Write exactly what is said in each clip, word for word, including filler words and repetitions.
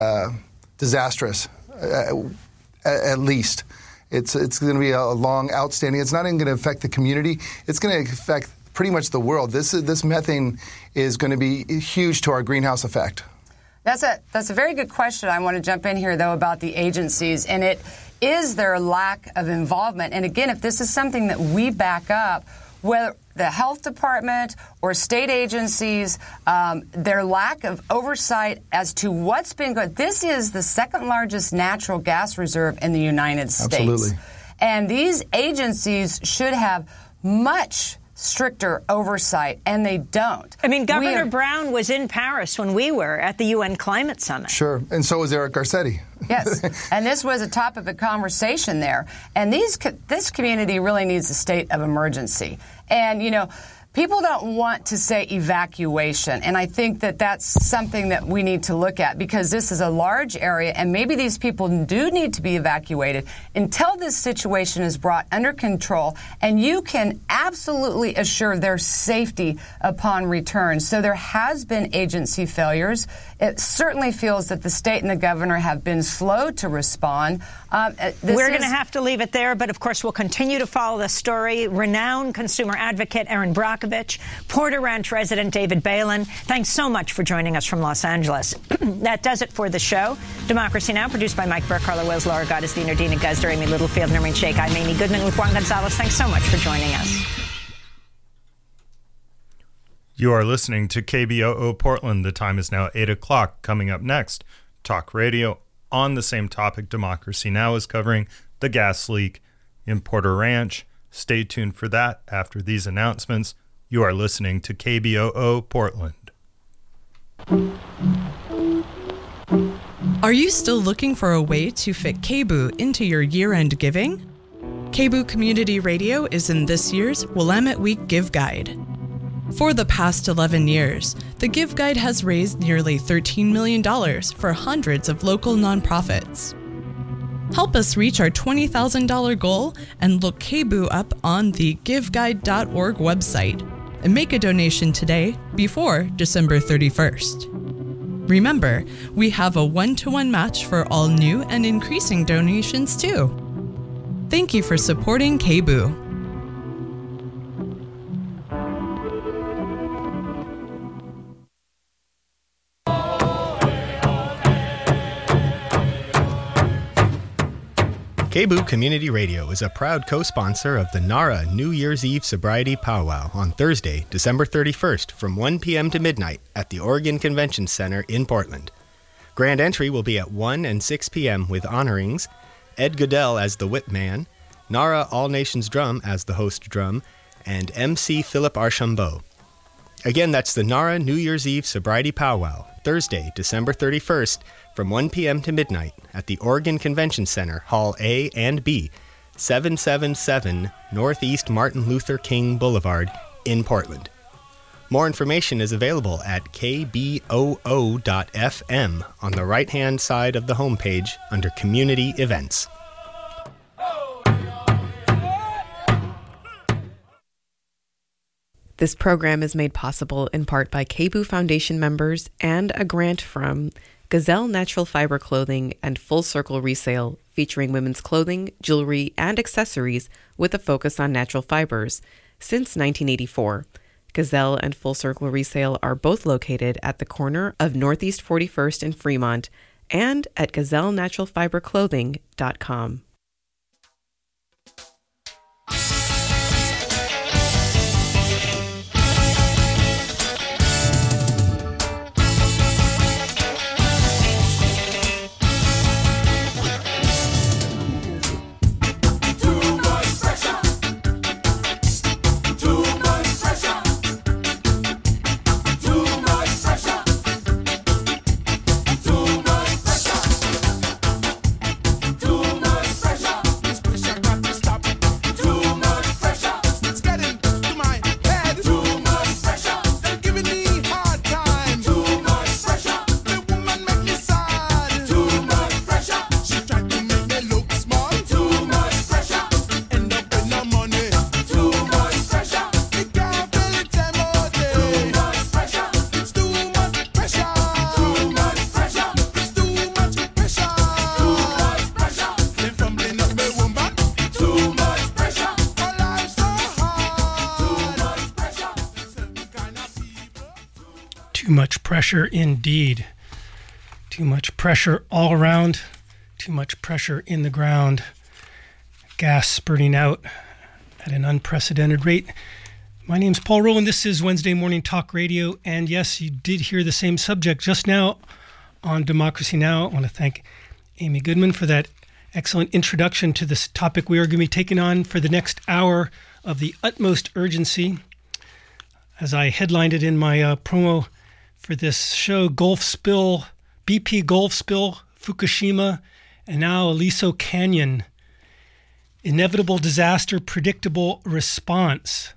uh, disastrous, uh, at least. It's it's going to be a long, outstanding. It's not even going to affect the community. It's going to affect pretty much the world. This is, this methane is going to be huge to our greenhouse effect. That's a that's a very good question. I want to jump in here, though, about the agencies, and it is their lack of involvement. And again, if this is something that we back up, whether the health department or state agencies, um, their lack of oversight as to what's been going. This is the second largest natural gas reserve in the United States. Absolutely. And these agencies should have much stricter oversight, and they don't. I mean, Governor are, Brown was in Paris when we were at the U N Climate Summit. Sure, and so was Eric Garcetti. Yes, and this was a topic of conversation there. And these this community really needs a state of emergency. And, you know, people don't want to say evacuation, and I think that that's something that we need to look at, because this is a large area, and maybe these people do need to be evacuated until this situation is brought under control, and you can absolutely assure their safety upon return. So there has been agency failures. It certainly feels that the state and the governor have been slow to respond. Um, We're going to have to leave it there, but of course we'll continue to follow this story. Renowned consumer advocate Erin Brockovich, Porter Ranch resident David Balin, thanks so much for joining us from Los Angeles. That does it for the show. Democracy Now!, produced by Mike Burr, Carla Wills, Laura Goddess, Dina Dina Guzder, Amy Littlefield, Nermeen Sheikh. I'm Amy Goodman with Juan Gonzalez. Thanks so much for joining us. You are listening to K B O O Portland. The time is now eight o'clock. Coming up next, Talk Radio on the same topic. Democracy Now! Is covering the gas leak in Porter Ranch. Stay tuned for that after these announcements. You are listening to K B O O Portland. Are you still looking for a way to fit K B O into your year-end giving? K B O Community Radio is in this year's Willamette Week Give Guide. For the past eleven years, the Give Guide has raised nearly thirteen million dollars for hundreds of local nonprofits. Help us reach our twenty thousand dollars goal and look K B O up on the give guide dot org website and make a donation today before December thirty-first. Remember, we have a one-to-one match for all new and increasing donations too. Thank you for supporting K B O. K B O Community Radio is a proud co-sponsor of the NARA New Year's Eve Sobriety Powwow on Thursday, December thirty-first from one p.m. to midnight at the Oregon Convention Center in Portland. Grand entry will be at one and six p.m. with honorings, Ed Goodell as the whip man, NARA All Nations Drum as the host drum, and M C Philip Archambault. Again, that's the NARA New Year's Eve Sobriety Powwow, Thursday, December thirty-first, from one p.m. to midnight at the Oregon Convention Center, Hall A and B, seven seventy-seven Northeast Martin Luther King Boulevard in Portland. More information is available at k b o o dot f m on the right-hand side of the homepage under Community Events. This program is made possible in part by K B O Foundation members and a grant from Gazelle Natural Fiber Clothing and Full Circle Resale, featuring women's clothing, jewelry, and accessories with a focus on natural fibers since nineteen eighty-four. Gazelle and Full Circle Resale are both located at the corner of Northeast forty-first and Fremont and at gazelle natural fiber clothing dot com. Too much Too much pressure indeed. Too much pressure all around. Too much pressure in the ground. Gas spurting out at an unprecedented rate. My name's Paul Rowland. This is Wednesday Morning Talk Radio. And yes, you did hear the same subject just now on Democracy Now! I want to thank Amy Goodman for that excellent introduction to this topic we are going to be taking on for the next hour of the utmost urgency. As I headlined it in my uh, promo for this show, Gulf spill, B P Gulf spill, Fukushima, and now Aliso Canyon. Inevitable disaster, predictable response.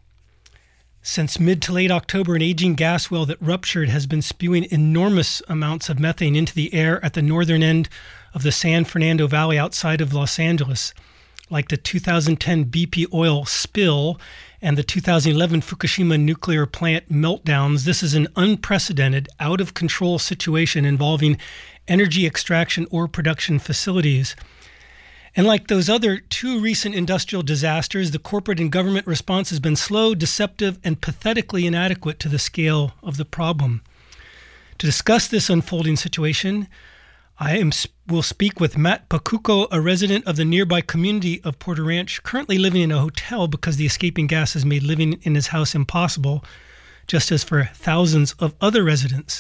Since mid to late October, an aging gas well that ruptured has been spewing enormous amounts of methane into the air at the northern end of the San Fernando Valley outside of Los Angeles. Like the two thousand ten B P oil spill and the two thousand eleven Fukushima nuclear plant meltdowns, this is an unprecedented, out-of-control situation involving energy extraction or production facilities. And like those other two recent industrial disasters, the corporate and government response has been slow, deceptive, and pathetically inadequate to the scale of the problem. To discuss this unfolding situation, I am will speak with Matt Pacuco, a resident of the nearby community of Porter Ranch, currently living in a hotel because the escaping gas has made living in his house impossible, just as for thousands of other residents.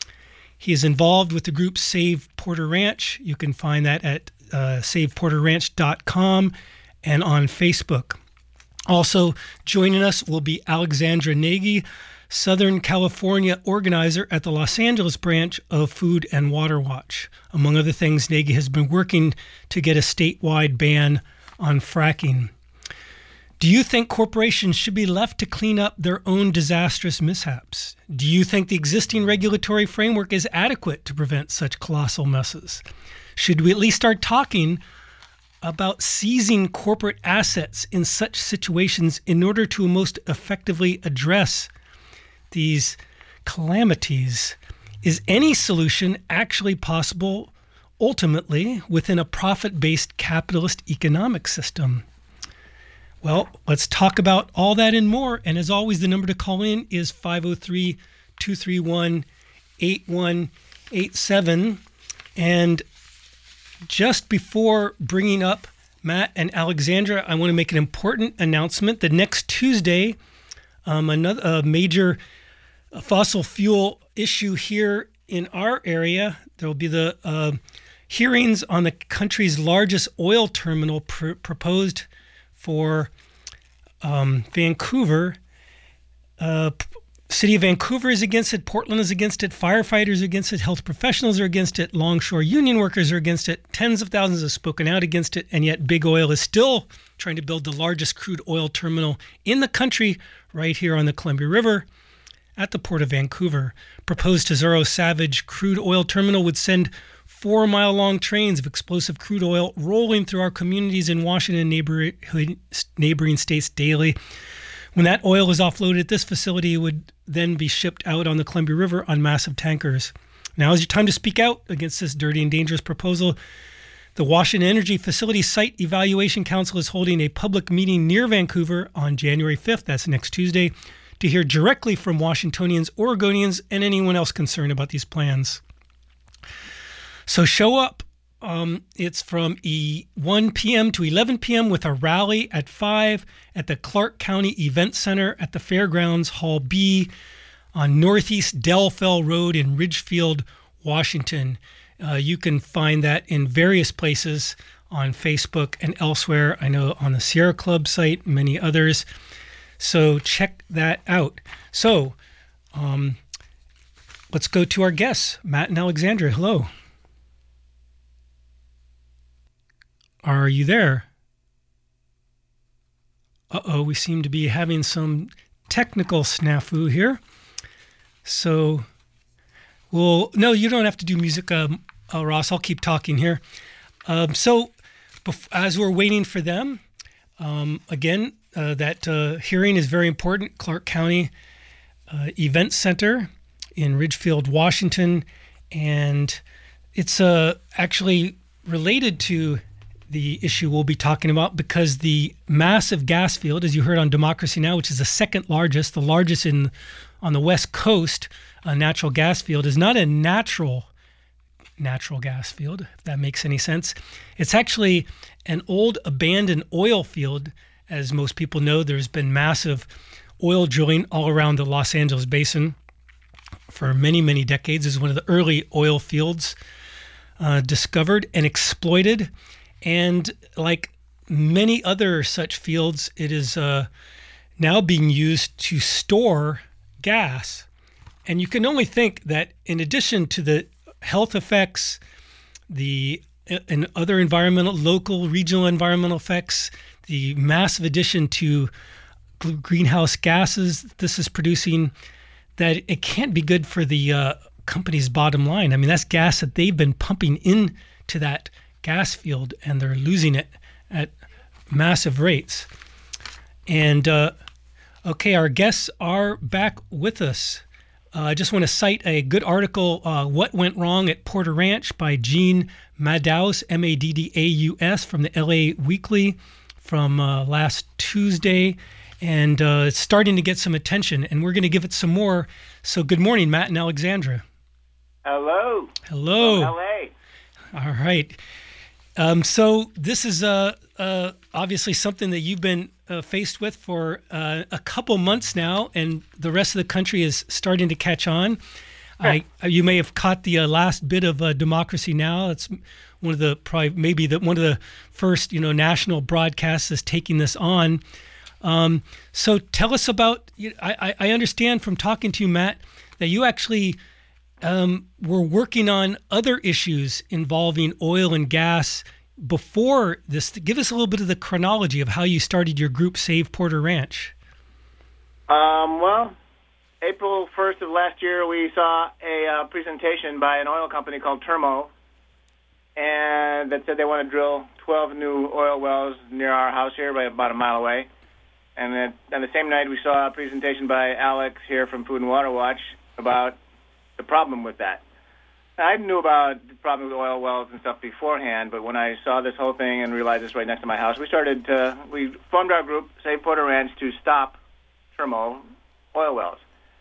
He is involved with the group Save Porter Ranch. You can find that at uh, save porter ranch dot com and on Facebook. Also joining us will be Alexandra Nagy, Southern California organizer at the Los Angeles branch of Food and Water Watch. Among other things, Nagy has been working to get a statewide ban on fracking. Do you think corporations should be left to clean up their own disastrous mishaps? Do you think the existing regulatory framework is adequate to prevent such colossal messes? Should we at least start talking about seizing corporate assets in such situations in order to most effectively address these calamities? Is any solution actually possible ultimately within a profit-based capitalist economic system? Well, let's talk about all that and more. And as always, the number to call in is five oh three, two three one, eight one eight seven. And just before bringing up Matt and Alexandra, I want to make an important announcement. The next Tuesday, um, another uh, major fossil fuel issue here in our area, there will be the uh, hearings on the country's largest oil terminal pr- proposed for um, Vancouver. Uh, p- City of Vancouver is against it. Portland is against it. Firefighters are against it. Health professionals are against it. Longshore union workers are against it. Tens of thousands have spoken out against it. And yet Big Oil is still trying to build the largest crude oil terminal in the country right here on the Columbia River at the Port of Vancouver. Proposed Tesoro Savage crude oil terminal would send four-mile-long trains of explosive crude oil rolling through our communities in Washington and neighboring, neighboring states daily. When that oil is offloaded at this facility, it would then be shipped out on the Columbia River on massive tankers. Now is your time to speak out against this dirty and dangerous proposal. The Washington Energy Facility Site Evaluation Council is holding a public meeting near Vancouver on January fifth, that's next Tuesday, to hear directly from Washingtonians, Oregonians, and anyone else concerned about these plans. So show up. Um, it's from e- one p.m. to eleven p.m. with a rally at five at the Clark County Event Center at the Fairgrounds Hall B on Northeast Del Fell Road in Ridgefield, Washington. Uh, you can find that in various places on Facebook and elsewhere. I know on the Sierra Club site, many others. So check that out. So um, let's go to our guests, Matt and Alexandra. Hello. Are you there? Uh-oh, we seem to be having some technical snafu here. So, well, no, you don't have to do music, um, uh, Ross. I'll keep talking here. Um, so, bef- as we're waiting for them, um, again, uh, that uh, hearing is very important. Clark County uh, Event Center in Ridgefield, Washington. And it's uh, actually related to the issue we'll be talking about because the massive gas field, as you heard on Democracy Now!, which is the second largest, the largest in on the West Coast, a natural gas field is not a natural natural gas field, if that makes any sense. It's actually an old abandoned oil field. As most people know, there's been massive oil drilling all around the Los Angeles basin for many, many decades. It's one of the early oil fields uh, discovered and exploited. And like many other such fields, it is uh, now being used to store gas. And you can only think that in addition to the health effects, the and other environmental, local, regional environmental effects, the massive addition to greenhouse gases this is producing, that it can't be good for the uh, company's bottom line. I mean, that's gas that they've been pumping into that gas field, and they're losing it at massive rates. And uh, okay, our guests are back with us. Uh, I just want to cite a good article, uh, What Went Wrong at Porter Ranch by Gene Maddaus, M A D D A U S, from the L A Weekly from uh, last Tuesday. And uh, it's starting to get some attention, and we're going to give it some more. So good morning, Matt and Alexandra. Hello. Hello. From L A. All right. Um, so this is uh, uh, obviously something that you've been uh, faced with for uh, a couple months now, and the rest of the country is starting to catch on. I, you may have caught the uh, last bit of uh, Democracy Now! It's one of the probably maybe the one of the first you know national broadcasts is taking this on. Um, so tell us about. I, I understand from talking to you, Matt, that you actually um, were working on other issues involving oil and gas before this. Give us a little bit of the chronology of how you started your group, Save Porter Ranch. Um, well, April first of last year, we saw a uh, presentation by an oil company called Termo, and that said they want to drill twelve new oil wells near our house here, by about a mile away. And then on the same night, we saw a presentation by Alex here from Food and Water Watch about the problem with that. I knew about the problem with oil wells and stuff beforehand, but when I saw this whole thing and realized it's right next to my house, we started to, we formed our group, Save Porter Ranch, to stop Termo oil wells.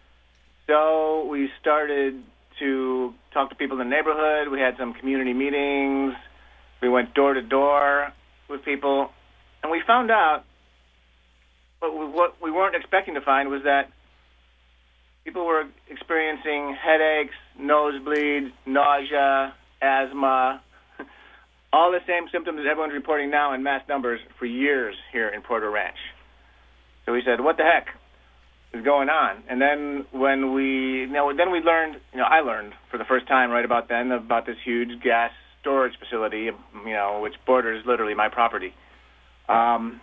So we started to talk to people in the neighborhood. We had some community meetings. We went door to door with people, and we found out But what we weren't expecting to find was that people were experiencing headaches, nosebleeds, nausea, asthma, all the same symptoms that everyone's reporting now in mass numbers for years here in Porter Ranch. So we said, what the heck is going on? And then when we, you know, then we learned, you know, I learned for the first time right about then about this huge gas storage facility, you know, which borders literally my property. Um,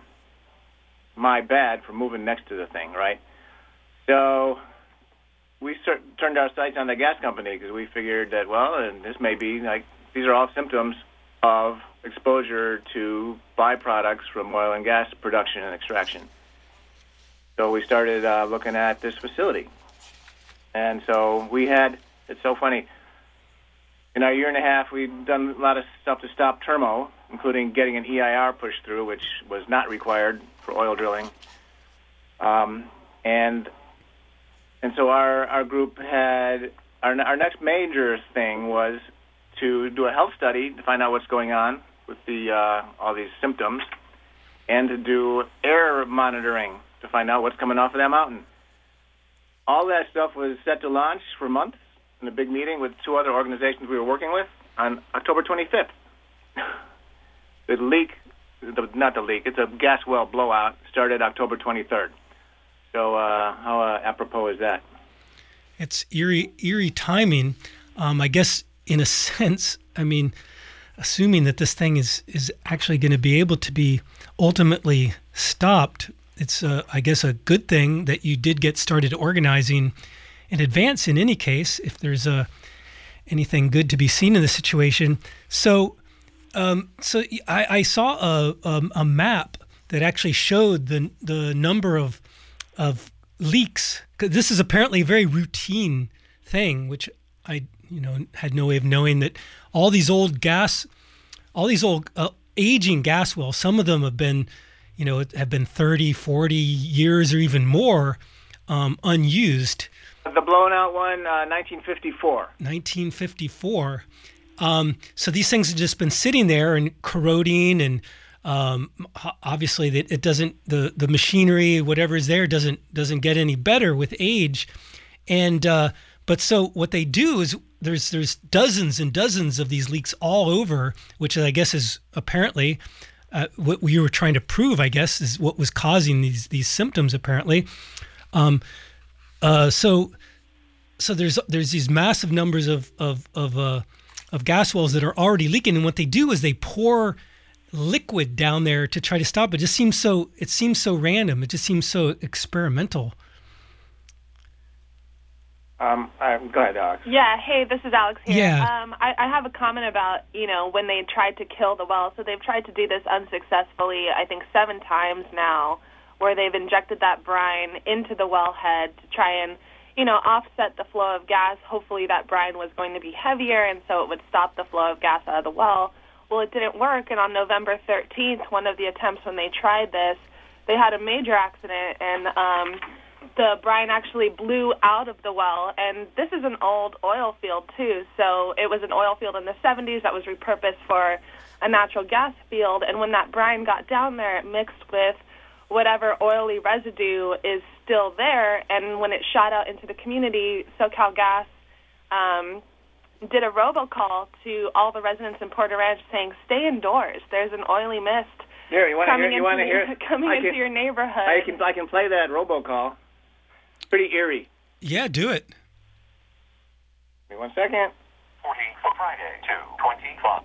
my bad for moving next to the thing, right? So we start, turned our sights on the gas company because we figured that, well, and this may be like, these are all symptoms of exposure to byproducts from oil and gas production and extraction. So we started uh, looking at this facility. And so we had, it's so funny, in our year and a half, we've done a lot of stuff to stop Termo, including getting an E I R pushed through, which was not required for oil drilling. Um, and and so our, our group had, our, our next major thing was to do a health study to find out what's going on with the uh, all these symptoms, and to do air monitoring to find out what's coming off of that mountain. All that stuff was set to launch for months in a big meeting with two other organizations we were working with on October twenty-fifth. The leak, the, not the leak, it's a gas well blowout, started October twenty-third. So uh, how uh, apropos is that? It's eerie, eerie timing. Um, I guess in a sense, I mean, assuming that this thing is, is actually going to be able to be ultimately stopped, it's, uh, I guess, a good thing that you did get started organizing in advance in any case, if there's uh, anything good to be seen in the situation. So um, so I, I saw a, a, a map that actually showed the the number of of leaks. This is apparently a very routine thing, which I you know had no way of knowing that all these old gas, all these old uh, aging gas wells, some of them have been, you know, have been thirty, forty years or even more um, unused. The blown out one, uh, nineteen fifty-four. nineteen fifty-four. Um, so these things have just been sitting there and corroding, and um, obviously it, it doesn't. The, the machinery, whatever is there, doesn't doesn't get any better with age. And uh, but so what they do is there's there's dozens and dozens of these leaks all over, which I guess is apparently uh, what we were trying to prove. I guess is what was causing these these symptoms apparently. Um, uh, so so there's there's these massive numbers of of of uh, of gas wells that are already leaking, and what they do is they pour liquid down there to try to stop it. It just seems so it seems so random. It just seems so experimental. Um, um, go ahead, Alex. Yeah, hey, this is Alex here. Yeah. Um, I, I have a comment about, you know, when they tried to kill the well. So they've tried to do this unsuccessfully, I think, seven times now, where they've injected that brine into the wellhead to try and, you know, offset the flow of gas. Hopefully that brine was going to be heavier, and so it would stop the flow of gas out of the well. Well, it didn't work, and on November thirteenth, one of the attempts when they tried this, they had a major accident, and um, the brine actually blew out of the well. And this is an old oil field, too, so it was an oil field in the seventies that was repurposed for a natural gas field, and when that brine got down there, it mixed with whatever oily residue is still there, and when it shot out into the community, SoCalGas um, did a robocall to all the residents in Porter Ranch saying, stay indoors. There's an oily mist Here, you want to hear? You want to your, hear? coming I into can, your neighborhood. I can I can play that robocall. It's pretty eerie. Yeah, do it. Give me one second. forty for Friday, two twenty-five.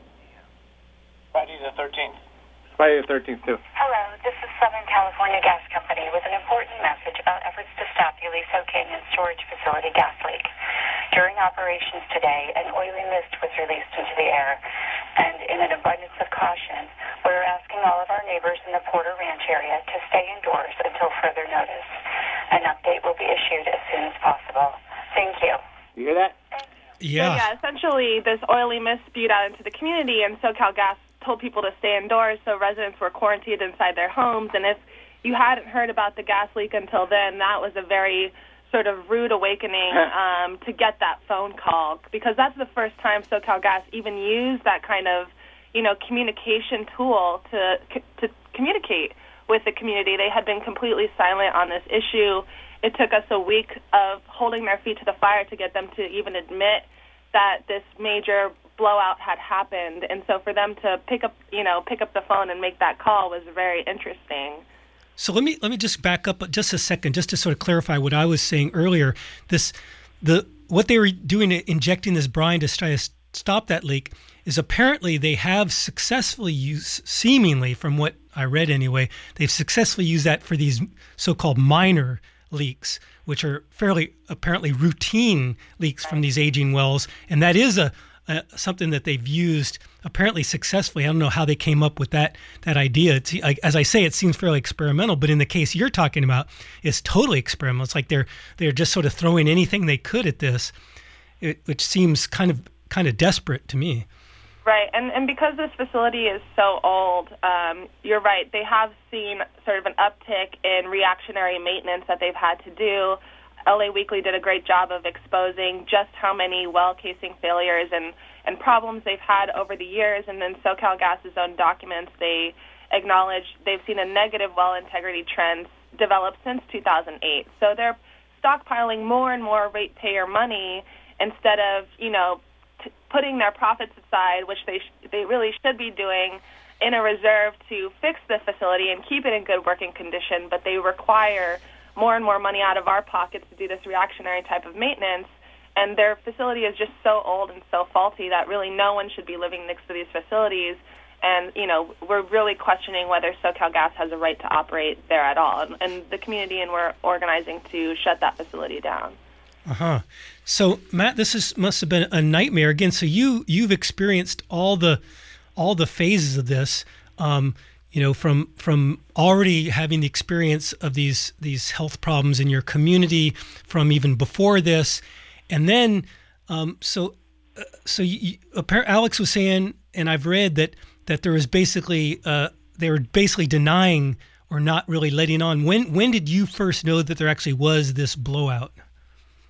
Friday the thirteenth. Friday the thirteenth, too. Hello, this is Southern California Gas Company with an important message about efforts to stop the Aliso Canyon Storage Facility gas leak. During operations today, an oily mist was released into the air, and in an abundance of caution, we're asking all of our neighbors in the Porter Ranch area to stay indoors until further notice. An update will be issued as soon as possible. Thank you. You hear that? Yeah. So, yeah, essentially, this oily mist spewed out into the community, and SoCalGas told people to stay indoors, so residents were quarantined inside their homes. And if you hadn't heard about the gas leak until then, that was a very sort of rude awakening um, to get that phone call, because that's the first time SoCalGas even used that kind of, you know, communication tool to to communicate with the community. They had been completely silent on this issue. It took us a week of holding their feet to the fire to get them to even admit that this major blowout had happened, and so for them to pick up, you know, pick up the phone and make that call was very interesting. So let me let me just back up just a second, just to sort of clarify what I was saying earlier. This the what they were doing, injecting this brine to try to stop that leak, is apparently they have successfully used, seemingly from what I read anyway, they've successfully used that for these so-called minor leaks, which are fairly apparently routine leaks from these aging wells, and that is a Uh, something that they've used apparently successfully. I don't know how they came up with that that idea. It's, like, as I say, it seems fairly experimental, but in the case you're talking about, it's totally experimental. It's like they're they're just sort of throwing anything they could at this, it, which seems kind of kind of desperate to me. Right, and and because this facility is so old, um, you're right. They have seen sort of an uptick in reactionary maintenance that they've had to do. L A Weekly did a great job of exposing just how many well casing failures and, and problems they've had over the years. And then SoCalGas's own documents, they acknowledge they've seen a negative well integrity trend develop since two thousand eight. So they're stockpiling more and more ratepayer money instead of, you know, t- putting their profits aside, which they sh- they really should be doing, in a reserve to fix the facility and keep it in good working condition. But they require more and more money out of our pockets to do this reactionary type of maintenance, and their facility is just so old and so faulty that really no one should be living next to these facilities. And, you know, we're really questioning whether SoCalGas has a right to operate there at all. And, and the community, and we're organizing to shut that facility down. Uh-huh. So, Matt, this is must have been a nightmare. Again, so you, you've experienced all the all the phases of this. Um, You know, from from already having the experience of these these health problems in your community from even before this, and then um, so uh, so you, you, Alex was saying, and I've read that that there was basically uh, they were basically denying or not really letting on. When when did you first know that there actually was this blowout?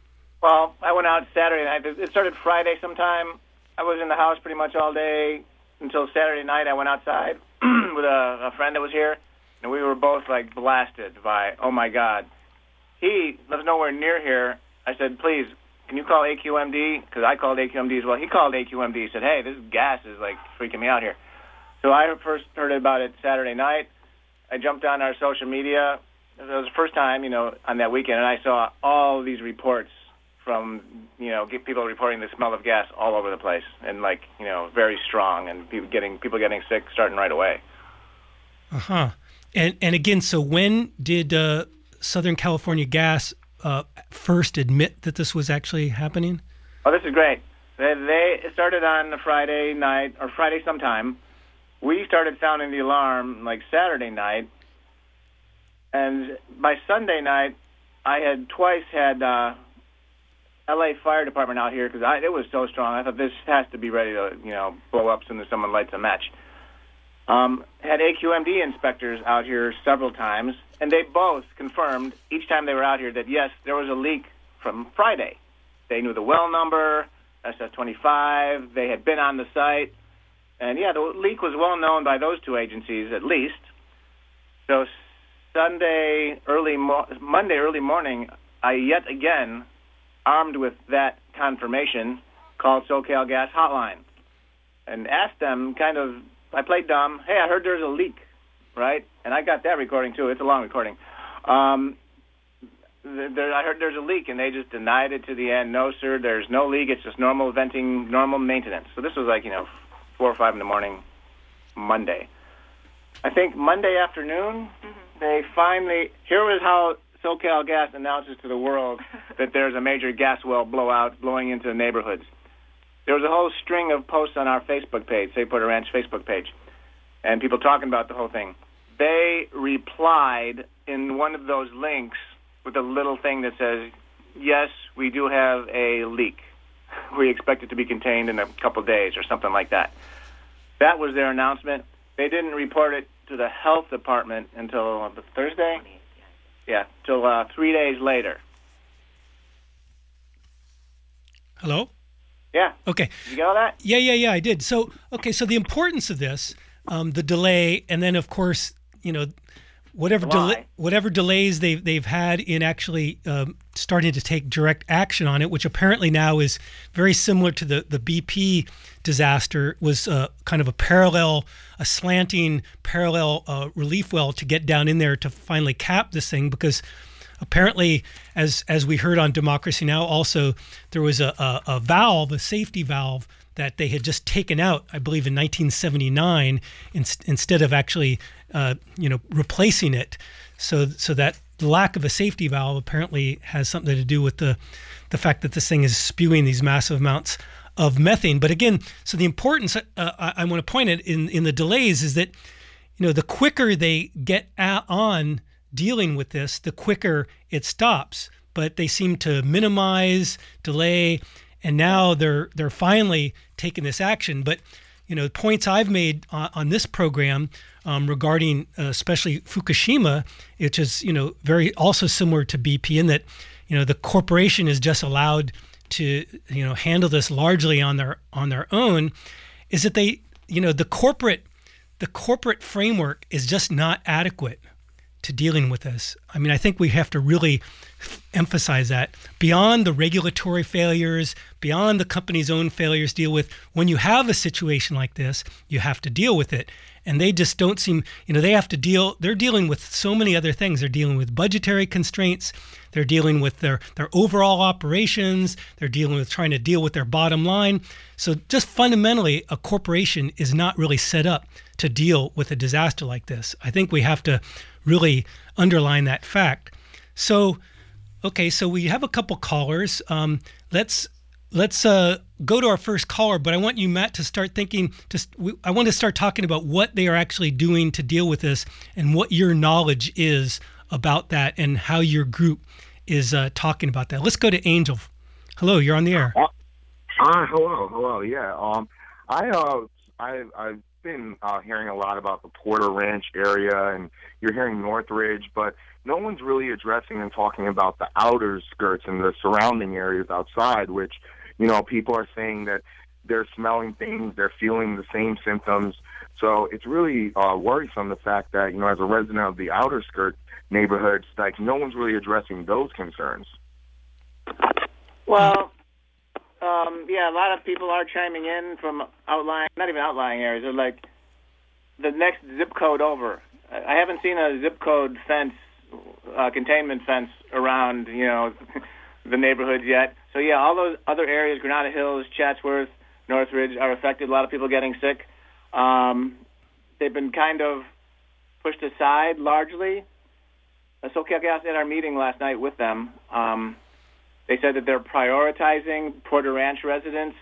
Well, I went out Saturday night. It started Friday sometime. I was in the house pretty much all day until Saturday night. I went outside with a, a friend that was here, and we were both, like, blasted by, oh, my God. He lives nowhere near here. I said, please, can you call A Q M D? Because I called A Q M D as well. He called A Q M D. He said, hey, this gas is, like, freaking me out here. So I first heard about it Saturday night. I jumped on our social media. It was the first time, you know, on that weekend, and I saw all these reports from, you know, people reporting the smell of gas all over the place, and, like, you know, very strong, and people getting people getting sick starting right away. Uh-huh. And, and again, so when did uh, Southern California Gas uh, first admit that this was actually happening? Oh, this is great. They, they started on a Friday night, or Friday sometime. We started sounding the alarm, like, Saturday night. And by Sunday night, I had twice had uh, L A Fire Department out here because it was so strong. I thought this has to be ready to, you know, blow up as soon as someone lights a match. Um, had A Q M D inspectors out here several times, and they both confirmed each time they were out here that, yes, there was a leak from Friday. They knew the well number, S S twenty-five. They had been on the site. And, yeah, the leak was well known by those two agencies at least. So Sunday, early mo- Monday, early morning, I yet again, armed with that confirmation, called SoCal Gas Hotline and asked them kind of, I played dumb, hey, I heard there's a leak, right? And I got that recording, too. It's a long recording. Um, there, I heard there's a leak, and they just denied it to the end. No, sir, there's no leak. It's just normal venting, normal maintenance. So this was like, you know, four or five in the morning, Monday. I think Monday afternoon, mm-hmm. they finally, here was how SoCal Gas announces to the world that there's a major gas well blowout blowing into the neighborhoods. There was a whole string of posts on our Facebook page, Save Porter Ranch Facebook page, and people talking about the whole thing. They replied in one of those links with a little thing that says, yes, we do have a leak. We expect it to be contained in a couple days or something like that. That was their announcement. They didn't report it to the health department until uh, Thursday? Yeah, till uh, three days later. Hello? Yeah. Okay. Did you get all that? Yeah, yeah, yeah, I did. So, okay, so the importance of this, um, the delay, and then, of course, you know, whatever delay, whatever delays they've they've had in actually um, starting to take direct action on it, which apparently now is very similar to the the B P disaster, was uh, kind of a parallel, a slanting parallel uh, relief well to get down in there to finally cap this thing, because apparently, as as we heard on Democracy Now! Also, there was a, a, a valve, a safety valve that they had just taken out, I believe, in nineteen seventy-nine, in, instead of actually, uh, you know, replacing it. So, so that lack of a safety valve apparently has something to do with the, the fact that this thing is spewing these massive amounts of methane. But again, so the importance uh, I, I want to point at in in the delays is that, you know, the quicker they get on dealing with this, the quicker it stops. But they seem to minimize, delay. And now they're they're finally taking this action. But, you know, points I've made on, on this program um, regarding uh, especially Fukushima, which is, you know, very also similar to B P in that, you know, the corporation is just allowed to, you know, handle this largely on their on their own, is that they, you know, the corporate the corporate framework is just not adequate to dealing with this. I mean, I think we have to really emphasize that. Beyond the regulatory failures, beyond the company's own failures to deal with, when you have a situation like this, you have to deal with it. And they just don't seem, you know, they have to deal, they're dealing with so many other things. They're dealing with budgetary constraints. They're dealing with their, their overall operations. They're dealing with trying to deal with their bottom line. So just fundamentally, a corporation is not really set up to deal with a disaster like this. I think we have to really underline that fact. So, okay, so we have a couple callers. Um, let's let's uh, go to our first caller, but I want you, Matt, to start thinking. Just we, I want to start talking about what they are actually doing to deal with this, and what your knowledge is about that, and how your group is uh, talking about that. Let's go to Angel. Hello, you're on the air. Uh, uh, hello, hello. Yeah, um, I uh, I've, I've been uh, hearing a lot about the Porter Ranch area, and you're hearing Northridge, but no one's really addressing and talking about the outer skirts and the surrounding areas outside, which, you know, people are saying that they're smelling things, they're feeling the same symptoms. So it's really uh, worrisome, the fact that, you know, as a resident of the outer skirt neighborhoods, like, no one's really addressing those concerns. Well, um, yeah, a lot of people are chiming in from outlying, not even outlying areas. They're like the next zip code over. I haven't seen a zip code fence, uh, containment fence around, you know, the neighborhoods yet. So, yeah, all those other areas, Granada Hills, Chatsworth, Northridge, are affected. A lot of people getting sick. Um, they've been kind of pushed aside largely. Uh, SoCalGas, at our meeting last night with them, um, they said that they're prioritizing Porter Ranch residents.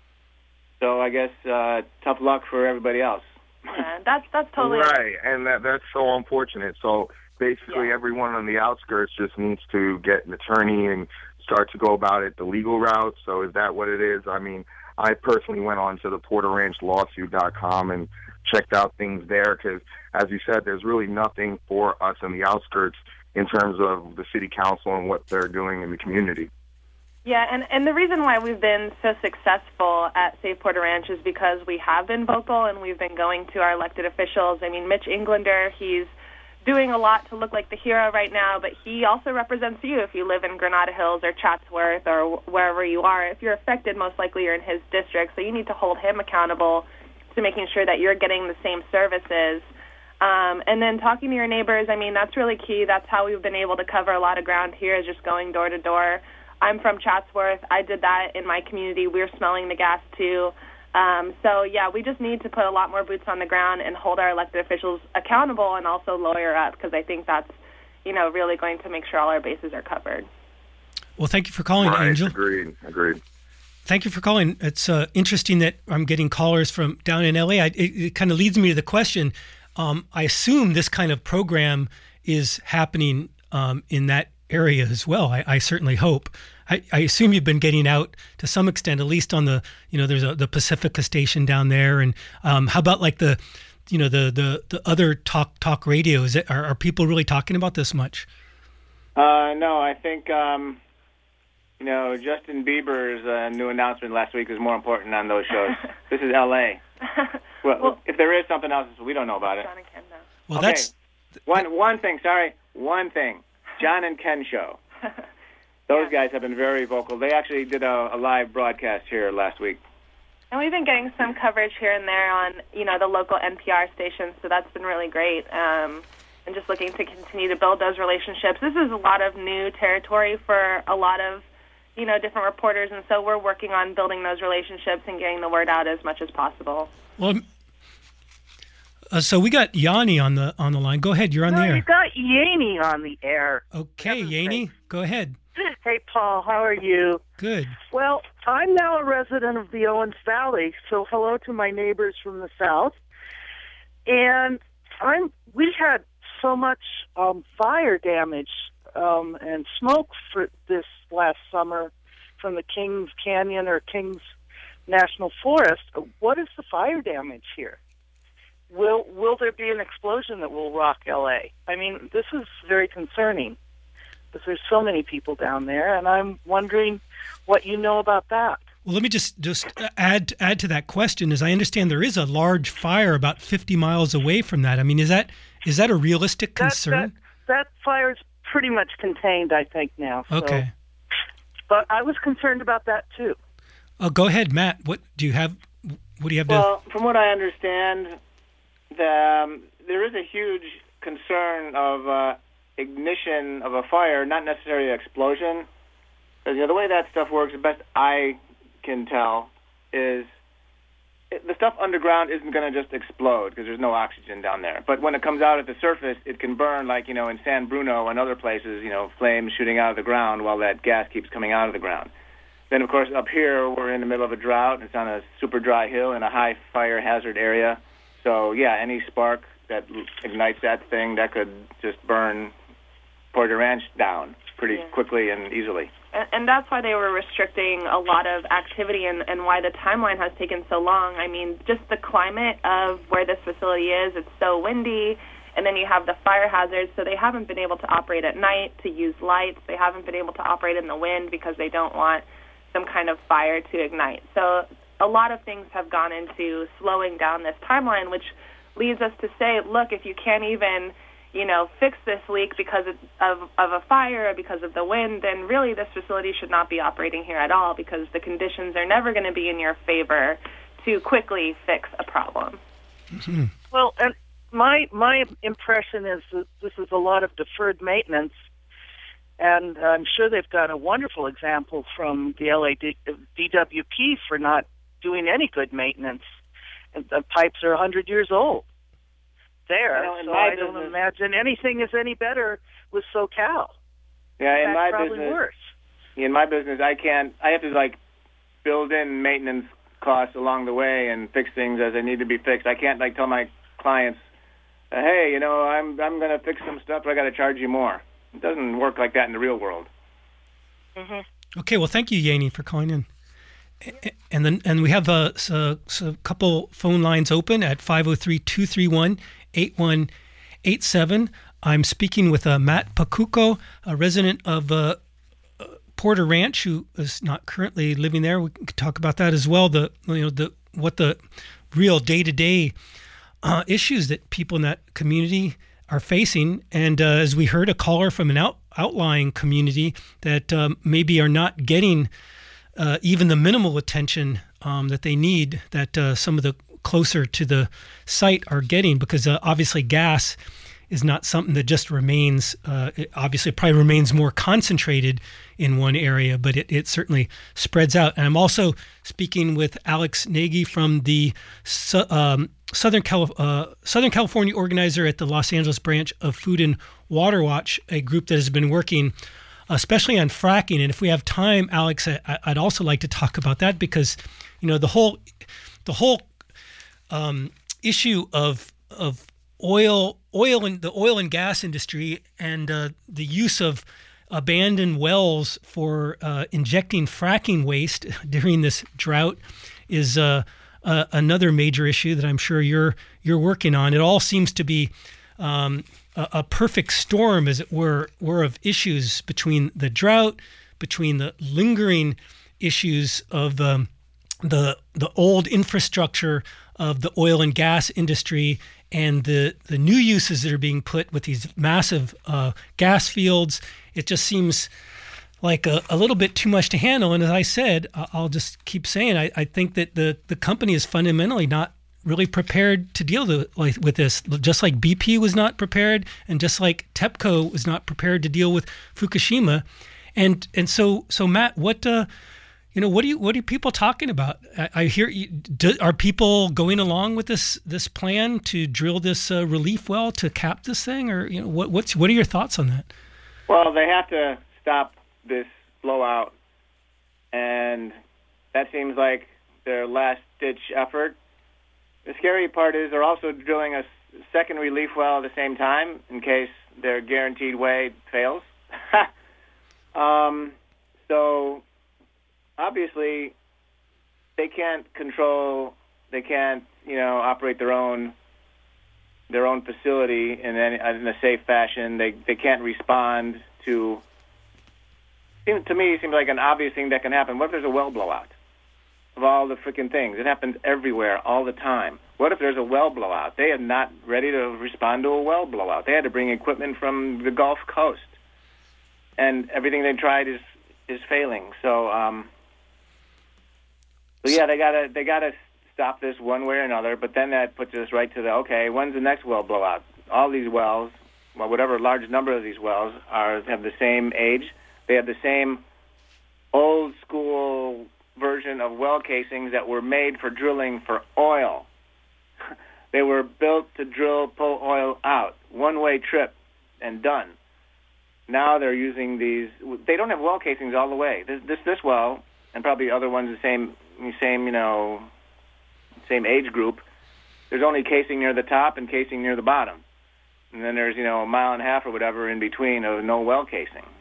So I guess uh, tough luck for everybody else. Yeah, that's that's totally right, and that that's so unfortunate. So basically, yeah. everyone on the outskirts just needs to get an attorney and start to go about it the legal route. So is that what it is? I mean, I personally went on to the porter ranch lawsuit dot com and checked out things there because, as you said, there's really nothing for us in the outskirts in terms of the city council and what they're doing in the community. Yeah, and, and the reason why we've been so successful at Save Porter Ranch is because we have been vocal and we've been going to our elected officials. I mean, Mitch Englander, he's doing a lot to look like the hero right now, but he also represents you if you live in Granada Hills or Chatsworth or wherever you are. If you're affected, most likely you're in his district, so you need to hold him accountable to making sure that you're getting the same services. Um, and then talking to your neighbors, I mean, that's really key. That's how we've been able to cover a lot of ground here, is just going door to door. I'm from Chatsworth. I did that in my community. We're smelling the gas, too. Um, so, yeah, we just need to put a lot more boots on the ground and hold our elected officials accountable and also lawyer up, because I think that's, you know, really going to make sure all our bases are covered. Well, thank you for calling, right, Angel. Agreed, agreed. Thank you for calling. It's uh, interesting that I'm getting callers from down in L A. I, it it kind of leads me to the question. Um, I assume this kind of program is happening um, in that area as well. I, I certainly hope. I, I assume you've been getting out to some extent, at least on the, you know, there's a, the Pacifica station down there. And um, how about like the, you know, the, the, the other talk talk radios? Are, are people really talking about this much? Uh, no, I think, um, you know, Justin Bieber's uh, new announcement last week is more important on those shows. This is L A Well, well, if there is something else, we don't know about it. John and Ken, no. Well, okay. that's one one thing. Sorry, one thing. John and Ken show. Those guys have been very vocal. They actually did a, a live broadcast here last week. And we've been getting some coverage here and there on, you know, the local N P R stations, so that's been really great. Um, and just looking to continue to build those relationships. This is a lot of new territory for a lot of, you know, different reporters, and so we're working on building those relationships and getting the word out as much as possible. Well, uh, so we got Yanni on the on the line. Go ahead, you're on no, the air. you got Yanni on the air. Okay, Yanni, go ahead. Hey, Paul, how are you? Good. Well, I'm now a resident of the Owens Valley, so hello to my neighbors from the south. And I'm we had so much um, fire damage um, and smoke for this last summer from the Kings Canyon or Kings National Forest. What is the fire damage here? Will will there be an explosion that will rock L A? I mean, this is very concerning because there's so many people down there, and I'm wondering what you know about that. Well, let me just, just add add to that question. As I understand, there is a large fire about fifty miles away from that. I mean, is that is that a realistic concern? That, that, that fire is pretty much contained, I think, now. So. Okay. But I was concerned about that, too. Oh, go ahead, Matt. What do you have? What do you have well, to? From what I understand, the, um, there is a huge concern of uh, ignition of a fire, not necessarily an explosion. Because, you know, the way that stuff works, the best I can tell, is it, the stuff underground isn't going to just explode because there's no oxygen down there. But when it comes out at the surface, it can burn, like, you know, in San Bruno and other places, you know, flames shooting out of the ground while that gas keeps coming out of the ground. Then, of course, up here, we're in the middle of a drought. It's on a super dry hill in a high fire hazard area. So, yeah, any spark that ignites that thing, that could just burn Porter Ranch down pretty yeah. quickly and easily. And, and that's why they were restricting a lot of activity and, and why the timeline has taken so long. I mean, just the climate of where this facility is, it's so windy, and then you have the fire hazards, so they haven't been able to operate at night to use lights. They haven't been able to operate in the wind because they don't want some kind of fire to ignite. So a lot of things have gone into slowing down this timeline, which leads us to say, look, if you can't even, you know, fix this leak because of, of a fire or because of the wind, then really this facility should not be operating here at all, because the conditions are never going to be in your favor to quickly fix a problem. Mm-hmm. Well, and my my impression is that this is a lot of deferred maintenance, and I'm sure they've got a wonderful example from the L A D W P for not doing any good maintenance. And the pipes are one hundred years old there, You know, in so my I don't business- imagine anything is any better with SoCal. Yeah, in fact, my probably business, worse. in my business, I can't. I have to like build in maintenance costs along the way and fix things as they need to be fixed. I can't like tell my clients, uh, "Hey, you know, I'm I'm going to fix some stuff, but I got to charge you more." It doesn't work like that in the real world. Mm-hmm. Okay, well, thank you, Yanni, for calling in. A- And then, and we have a, a, a couple phone lines open at five oh three, two three one, eight one eight seven. I'm speaking with uh, Matt Pacuco, a resident of uh, uh, Porter Ranch, who is not currently living there. We could talk about that as well. The you know the what the real day-to-day uh, issues that people in that community are facing. And uh, as we heard, a caller from an out, outlying community that um, maybe are not getting uh, even the minimal attention um, that they need, that uh, some of the closer to the site are getting, because uh, obviously gas is not something that just remains, uh, it obviously it probably remains more concentrated in one area, but it, it certainly spreads out. And I'm also speaking with Alex Nagy from the um, Southern, Cali- uh, Southern California organizer at the Los Angeles branch of Food and Water Watch, a group that has been working especially on fracking. And if we have time, Alex, I, I'd also like to talk about that, because, you know, the whole, the whole um, issue of of oil, oil and the oil and gas industry, and uh, the use of abandoned wells for uh, injecting fracking waste during this drought is uh, uh, another major issue that I'm sure you're you're working on. It all seems to be um, a, a perfect storm, as it were, were of issues between the drought, between the lingering issues of um, the the old infrastructure of the oil and gas industry, and the, the new uses that are being put with these massive uh, gas fields. It just seems like a, a little bit too much to handle. And as I said, I'll just keep saying, I, I think that the, the company is fundamentally not really prepared to deal with, like, with this, just like B P was not prepared, and just like TEPCO was not prepared to deal with Fukushima. And and so, so Matt, what... Uh, You know, what are you? What are people talking about? I, I hear. You, do, are people going along with this this plan to drill this uh, relief well to cap this thing, or you know, what what's what are your thoughts on that? Well, they have to stop this blowout, and that seems like their last-ditch effort. The scary part is they're also drilling a second relief well at the same time in case their guaranteed way fails. um, so. Obviously, they can't control, they can't, you know, operate their own their own facility in, any, in a safe fashion. They they can't respond to. To me, it seems like an obvious thing that can happen. What if there's a well blowout? Of all the freaking things, it happens everywhere, all the time. What if there's a well blowout? They are not ready to respond to a well blowout. They had to bring equipment from the Gulf Coast, and everything they tried is is failing. So. Um, So yeah, they gotta they gotta stop this one way or another. But then that puts us right to the okay. When's the next well blowout? All these wells, well, whatever large number of these wells are, have the same age. They have the same old school version of well casings that were made for drilling for oil. They were built to drill, pull oil out, one way trip, and done. Now they're using these. They don't have well casings all the way. This this, this well, and probably other ones the same. Same, you know, same age group. There's only casing near the top and casing near the bottom, and then there's, you know, a mile and a half or whatever in between of no well casing.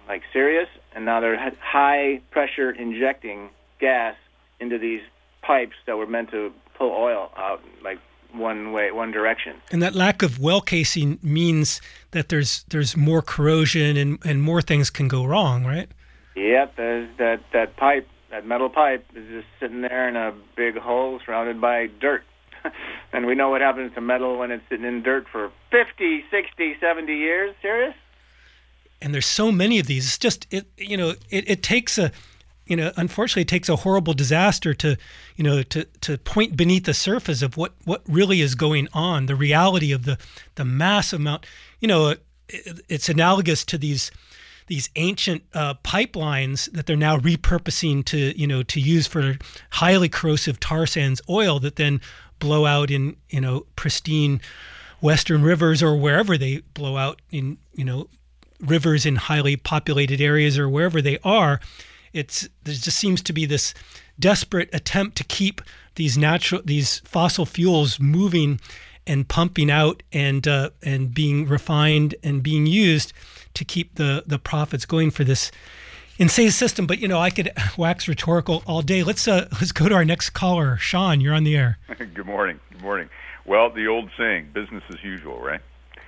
like serious, and now they're high pressure injecting gas into these pipes that were meant to pull oil out like one way, one direction. And that lack of well casing means that there's there's more corrosion and, and more things can go wrong, right? Yep, there's that, that pipe, that metal pipe is just sitting there in a big hole surrounded by dirt. And we know what happens to metal when it's sitting in dirt for fifty, sixty, seventy years. Serious? And there's so many of these. It's just, it you know, it, it takes a, you know, unfortunately it takes a horrible disaster to, you know, to, to point beneath the surface of what, what really is going on, the reality of the, the mass amount. You know, it, it's analogous to these these ancient uh, pipelines that they're now repurposing to, you know, to use for highly corrosive tar sands oil that then blow out in, you know, pristine western rivers or wherever they blow out in, you know, rivers in highly populated areas or wherever they are. It's, there just seems to be this desperate attempt to keep these natural, these fossil fuels moving and pumping out and uh, and being refined and being used to keep the the profits going for this insane system. But you know, I could wax rhetorical all day. Let's uh, let's go to our next caller, Sean. You're on the air. Good morning. Good morning. Well, the old saying, business as usual, right?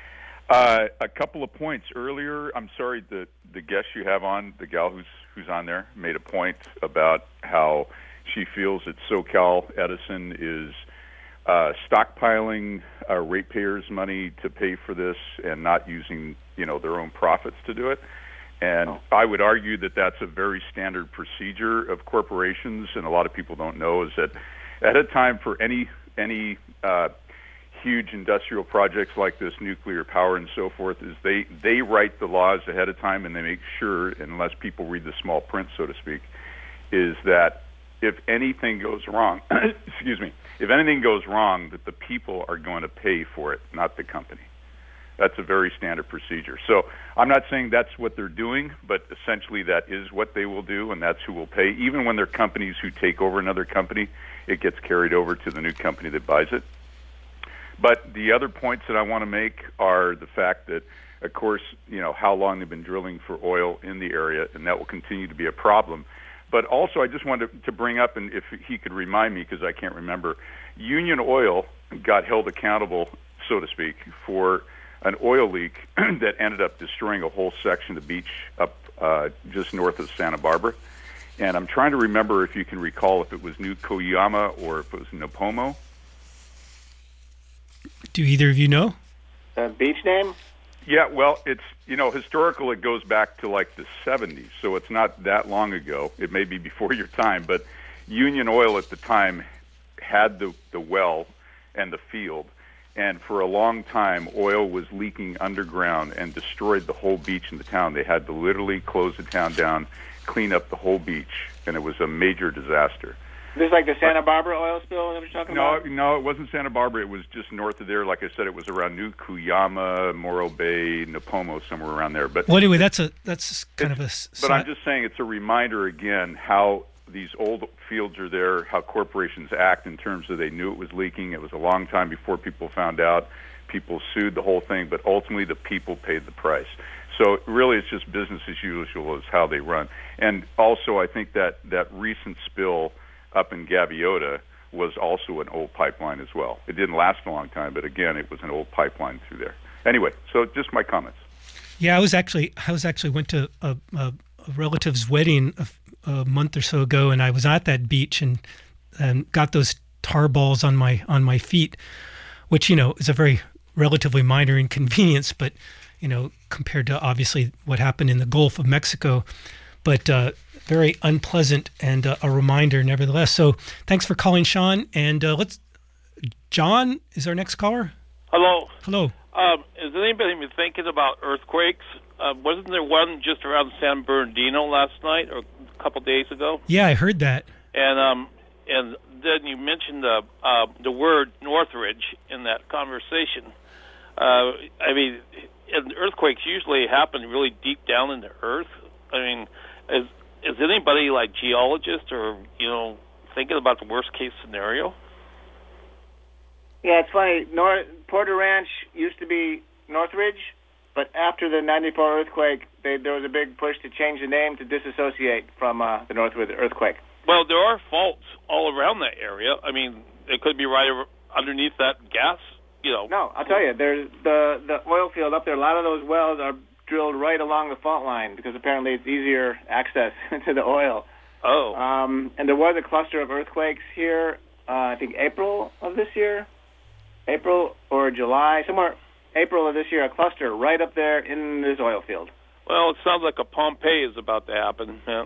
Uh, a couple of points earlier. I'm sorry, the the guest you have on, the gal who's who's on there, made a point about how she feels that SoCal Edison is uh, stockpiling uh, ratepayers' money to pay for this and not using, you know, their own profits to do it. And oh. I would argue that that's a very standard procedure of corporations, and a lot of people don't know, is that at a time for any any uh, huge industrial projects like this, nuclear power and so forth, is they, they write the laws ahead of time, and they make sure, unless people read the small print, so to speak, is that if anything goes wrong, excuse me, if anything goes wrong, that the people are going to pay for it, not the company. That's a very standard procedure. So I'm not saying that's what they're doing, but essentially that is what they will do, and that's who will pay. Even when they're companies who take over another company, it gets carried over to the new company that buys it. But the other points that I want to make are the fact that, of course, you know, how long they've been drilling for oil in the area, and that will continue to be a problem. But also, I just wanted to bring up, and if he could remind me, because I can't remember, Union Oil got held accountable, so to speak, for an oil leak that ended up destroying a whole section of the beach up uh, just north of Santa Barbara. And I'm trying to remember if you can recall if it was New Koyama or if it was Napomo. Do either of you know? The beach name? Yeah, well, it's, you know, historical, it goes back to like the seventies, so it's not that long ago. It may be before your time, but Union Oil at the time had the, the well and the field, and for a long time, oil was leaking underground and destroyed the whole beach in the town. They had to literally close the town down, clean up the whole beach, and it was a major disaster. This is like the Santa Barbara oil spill that you're talking no, about? No, it wasn't Santa Barbara. It was just north of there. Like I said, it was around New Kuyama, Morro Bay, Napomo, somewhere around there. But well, anyway, that's a that's kind of a. But I'm just saying, it's a reminder again how these old fields are there, how corporations act in terms of they knew it was leaking. It was a long time before people found out. People sued the whole thing, but ultimately the people paid the price. So really, it's just business as usual is how they run. And also, I think that that recent spill up in Gaviota was also an old pipeline as well. It didn't last a long time, but again, it was an old pipeline through there. Anyway, so just my comments. Yeah, I was actually I was actually went to a, a, a relative's wedding a, a month or so ago, and I was at that beach and and got those tar balls on my on my feet, which, you know, is a very relatively minor inconvenience, but, you know, compared to obviously what happened in the Gulf of Mexico, but uh, very unpleasant and uh, a reminder nevertheless. So thanks for calling, Sean. And uh, let's, John is our next caller. Hello. Hello. Um, is anybody been thinking about earthquakes? Uh, wasn't there one just around San Bernardino last night or a couple days ago? Yeah, I heard that. And um, and then you mentioned the uh, the word Northridge in that conversation. Uh, I mean, and earthquakes usually happen really deep down in the earth. I mean, is is anybody like geologist or, you know, thinking about the worst case scenario? Yeah, it's funny. North, Porter Ranch used to be Northridge, but after the ninety-four earthquake, they, there was a big push to change the name to disassociate from uh, the Northridge earthquake. Well, there are faults all around that area. I mean, it could be right over, underneath that gas, you know. No, I'll tell you, there's the, the oil field up there, a lot of those wells are drilled right along the fault line because apparently it's easier access to the oil. Oh. Um, and there was a cluster of earthquakes here, uh, I think April of this year, April or July, somewhere April of this year, a cluster right up there in this oil field. Well, it sounds like a Pompeii is about to happen. Yeah,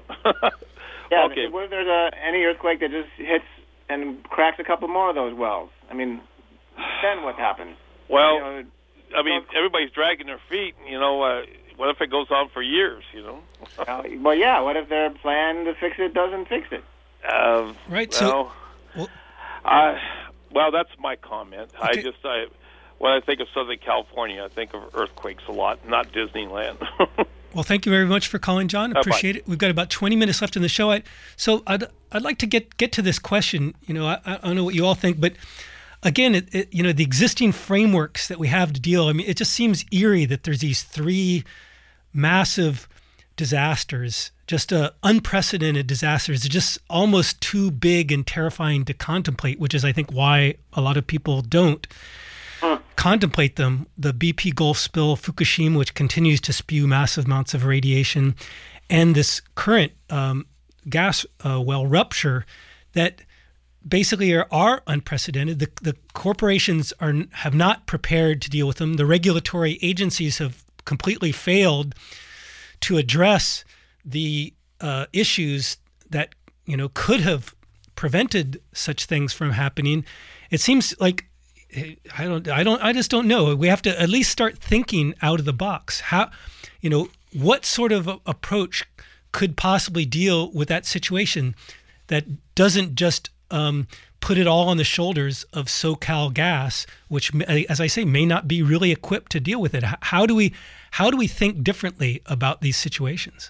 yeah okay. What if there's a, any earthquake that just hits and cracks a couple more of those wells? I mean, then what happens? Well, you know, I mean, everybody's dragging their feet. You know, uh, what if it goes on for years? You know. uh, well, yeah. What if their plan to fix it doesn't fix it? Uh, right. Well, so, well, uh, well, that's my comment. Okay. I just, I, when I think of Southern California, I think of earthquakes a lot, not Disneyland. Well, thank you very much for calling, John. Appreciate Bye-bye. it. We've got about twenty minutes left in the show. I, so I'd I'd like to get get to this question. You know, I, I don't know what you all think, but again, it, it, you know, the existing frameworks that we have to deal. I mean, it just seems eerie that there's these three massive disasters, just uh, unprecedented disasters. They're just almost too big and terrifying to contemplate, which is, I think, why a lot of people don't contemplate them. The B P Gulf spill, Fukushima, which continues to spew massive amounts of radiation, and this current um, gas uh, well rupture that basically are, are unprecedented. The, the corporations are have not prepared to deal with them. The regulatory agencies have completely failed to address the uh, issues that you know could have prevented such things from happening. It seems like I don't, I don't, I just don't know. We have to at least start thinking out of the box. How, you know, what sort of approach could possibly deal with that situation that doesn't just um, put it all on the shoulders of SoCal Gas, which, as I say, may not be really equipped to deal with it. How do we, how do we think differently about these situations?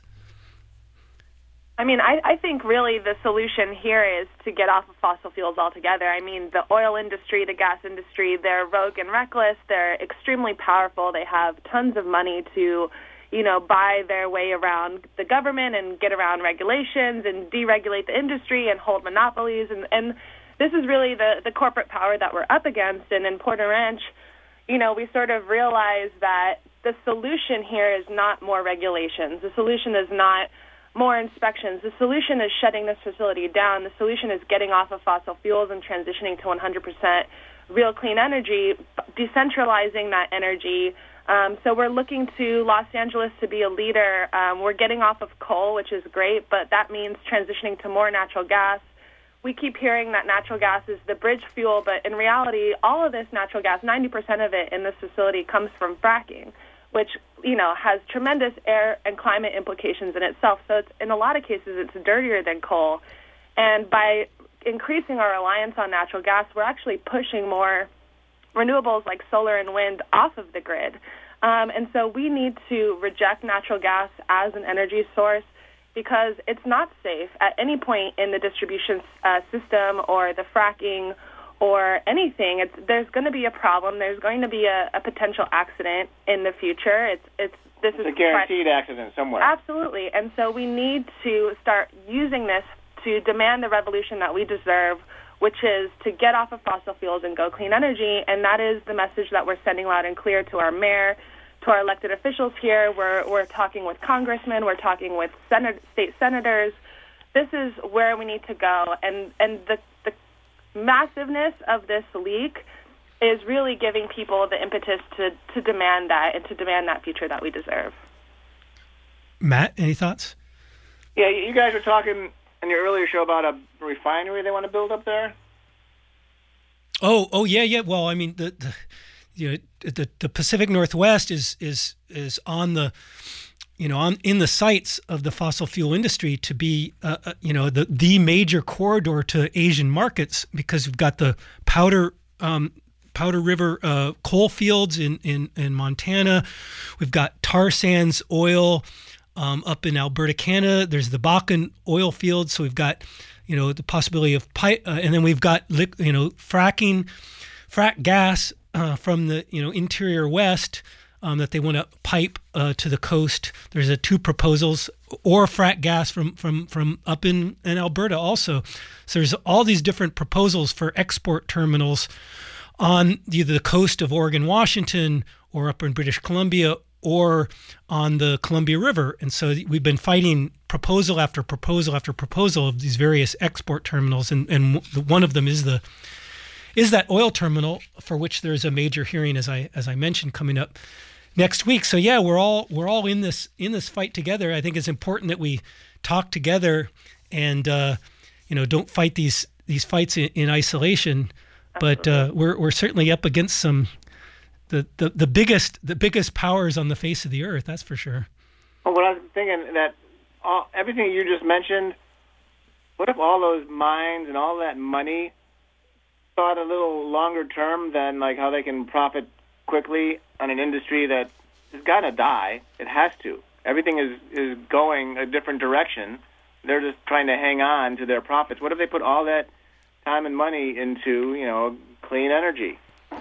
I mean, I, I think really the solution here is to get off of fossil fuels altogether. I mean, the oil industry, the gas industry, they're rogue and reckless. They're extremely powerful. They have tons of money to, you know, buy their way around the government and get around regulations and deregulate the industry and hold monopolies. And, and this is really the, the corporate power that we're up against. And in Porter Ranch, you know, we sort of realize that the solution here is not more regulations. The solution is not more inspections. The solution is shutting this facility down. The solution is getting off of fossil fuels and transitioning to one hundred percent real clean energy, decentralizing that energy. Um, so we're looking to Los Angeles to be a leader. Um, we're getting off of coal, which is great, but that means transitioning to more natural gas. We keep hearing that natural gas is the bridge fuel, but in reality, all of this natural gas, ninety percent of it in this facility comes from fracking, which, you know, has tremendous air and climate implications in itself. So it's, in a lot of cases, it's dirtier than coal. And by increasing our reliance on natural gas, we're actually pushing more renewables like solar and wind off of the grid. Um, and so we need to reject natural gas as an energy source because it's not safe at any point in the distribution uh, system or the fracking or anything. It's, there's going to be a problem. There's going to be a, a potential accident in the future. It's it's this it's is a guaranteed accident somewhere. Absolutely, and so we need to start using this to demand the revolution that we deserve, which is to get off of fossil fuels and go clean energy. And that is the message that we're sending loud and clear to our mayor, to our elected officials here. We're we're talking with congressmen. We're talking with senat- state senators. This is where we need to go, and and the the massiveness of this leak is really giving people the impetus to, to demand that and to demand that future that we deserve. Matt, any thoughts? Yeah, you guys were talking in your earlier show about a refinery they want to build up there. Oh, oh yeah, yeah. Well, I mean, the, the you know the the Pacific Northwest is is is on the you know, on in the sights of the fossil fuel industry to be, uh, uh, you know, the the major corridor to Asian markets because we've got the Powder um, Powder River uh, coal fields in, in in Montana, we've got tar sands oil um, up in Alberta, Canada. There's the Bakken oil fields, so we've got, you know, the possibility of pipe, uh, and then we've got you know fracking, frack gas uh, from the you know interior west. um, that they want to pipe uh, to the coast. There's a two proposals, or frack gas from from from up in, in Alberta also. So there's all these different proposals for export terminals on either the coast of Oregon, Washington, or up in British Columbia, or on the Columbia River. And so we've been fighting proposal after proposal after proposal of these various export terminals, and, and one of them is the is that oil terminal, for which there's a major hearing, as I as I mentioned, coming up next week. So yeah, we're all we're all in this in this fight together. I think it's important that we talk together and uh, you know don't fight these these fights in, in isolation. But uh, we're we're certainly up against some the, the, the biggest the biggest powers on the face of the earth. That's for sure. Well, what I was thinking that all, everything you just mentioned. What if all those mines and all that money thought a little longer term than like how they can profit quickly on an industry that is going to die? It has to. Everything is, is going a different direction. They're just trying to hang on to their profits. What if they put all that time and money into, you know, clean energy?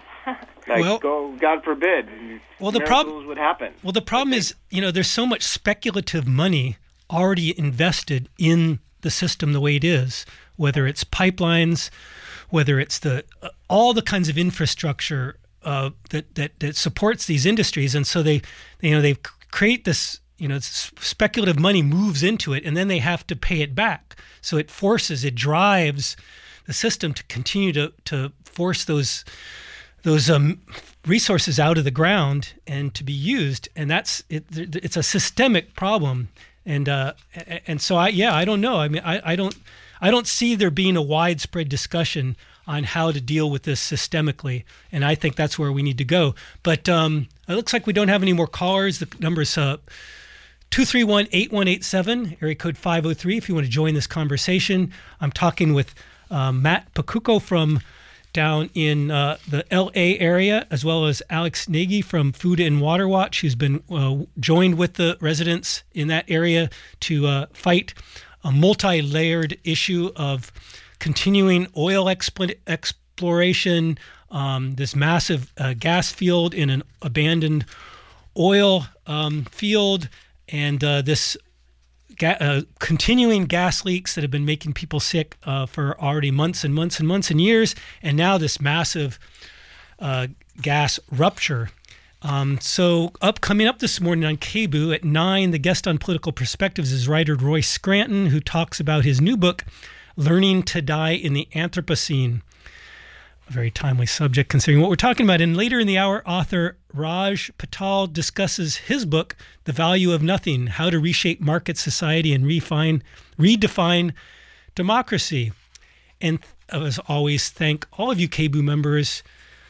Like, well, go, God forbid, well, the miracles would happen. Well, the problem is, you know, there's so much speculative money already invested in the system the way it is, whether it's pipelines, whether it's the uh, all the kinds of infrastructure uh, that, that that supports these industries, and so they, you know, they create this, you know, speculative money moves into it, and then they have to pay it back. So it forces, it drives the system to continue to to force those those um, resources out of the ground and to be used, and that's it. It's a systemic problem, and uh, and so I yeah I don't know. I mean I, I don't. I don't see there being a widespread discussion on how to deal with this systemically, and I think that's where we need to go. But um, it looks like we don't have any more callers. The number's uh, two three one, eight one eight seven, area code five oh three, if you want to join this conversation. I'm talking with uh, Matt Pacuco from down in uh, the L A area, as well as Alex Nagy from Food and Water Watch, who's been uh, joined with the residents in that area to uh, fight a multi-layered issue of continuing oil expl- exploration, um, this massive uh, gas field in an abandoned oil um, field, and uh, this ga- uh, continuing gas leaks that have been making people sick uh, for already months and months and months and years, and now this massive uh, gas rupture. Um, so up coming up this morning on K B O O at nine, the guest on Political Perspectives is writer Roy Scranton, who talks about his new book, Learning to Die in the Anthropocene. A very timely subject considering what we're talking about. And later in the hour, author Raj Patel discusses his book, The Value of Nothing, How to Reshape Market Society and Refine, Redefine Democracy. And as always, thank all of you K B O O members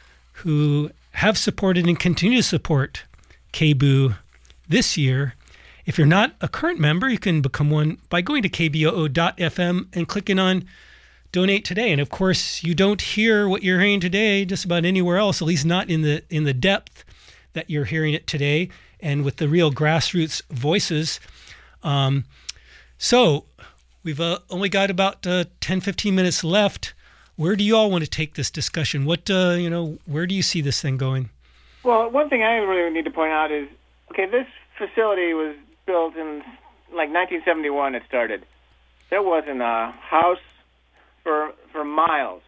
who have supported and continue to support K B O O this year. If you're not a current member, you can become one by going to k b o o dot f m and clicking on Donate Today. And of course, you don't hear what you're hearing today just about anywhere else, at least not in the in the depth that you're hearing it today and with the real grassroots voices. Um, so we've uh, only got about uh, ten, fifteen minutes left. Where do you all want to take this discussion? What, uh, you know, where do you see this thing going? Well, one thing I really need to point out is, okay, this facility was built in like nineteen seventy-one. It started. There wasn't a house for for miles,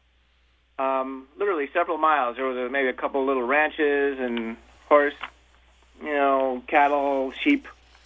um, literally several miles. There was a, maybe a couple little ranches and horse, you know, cattle, sheep,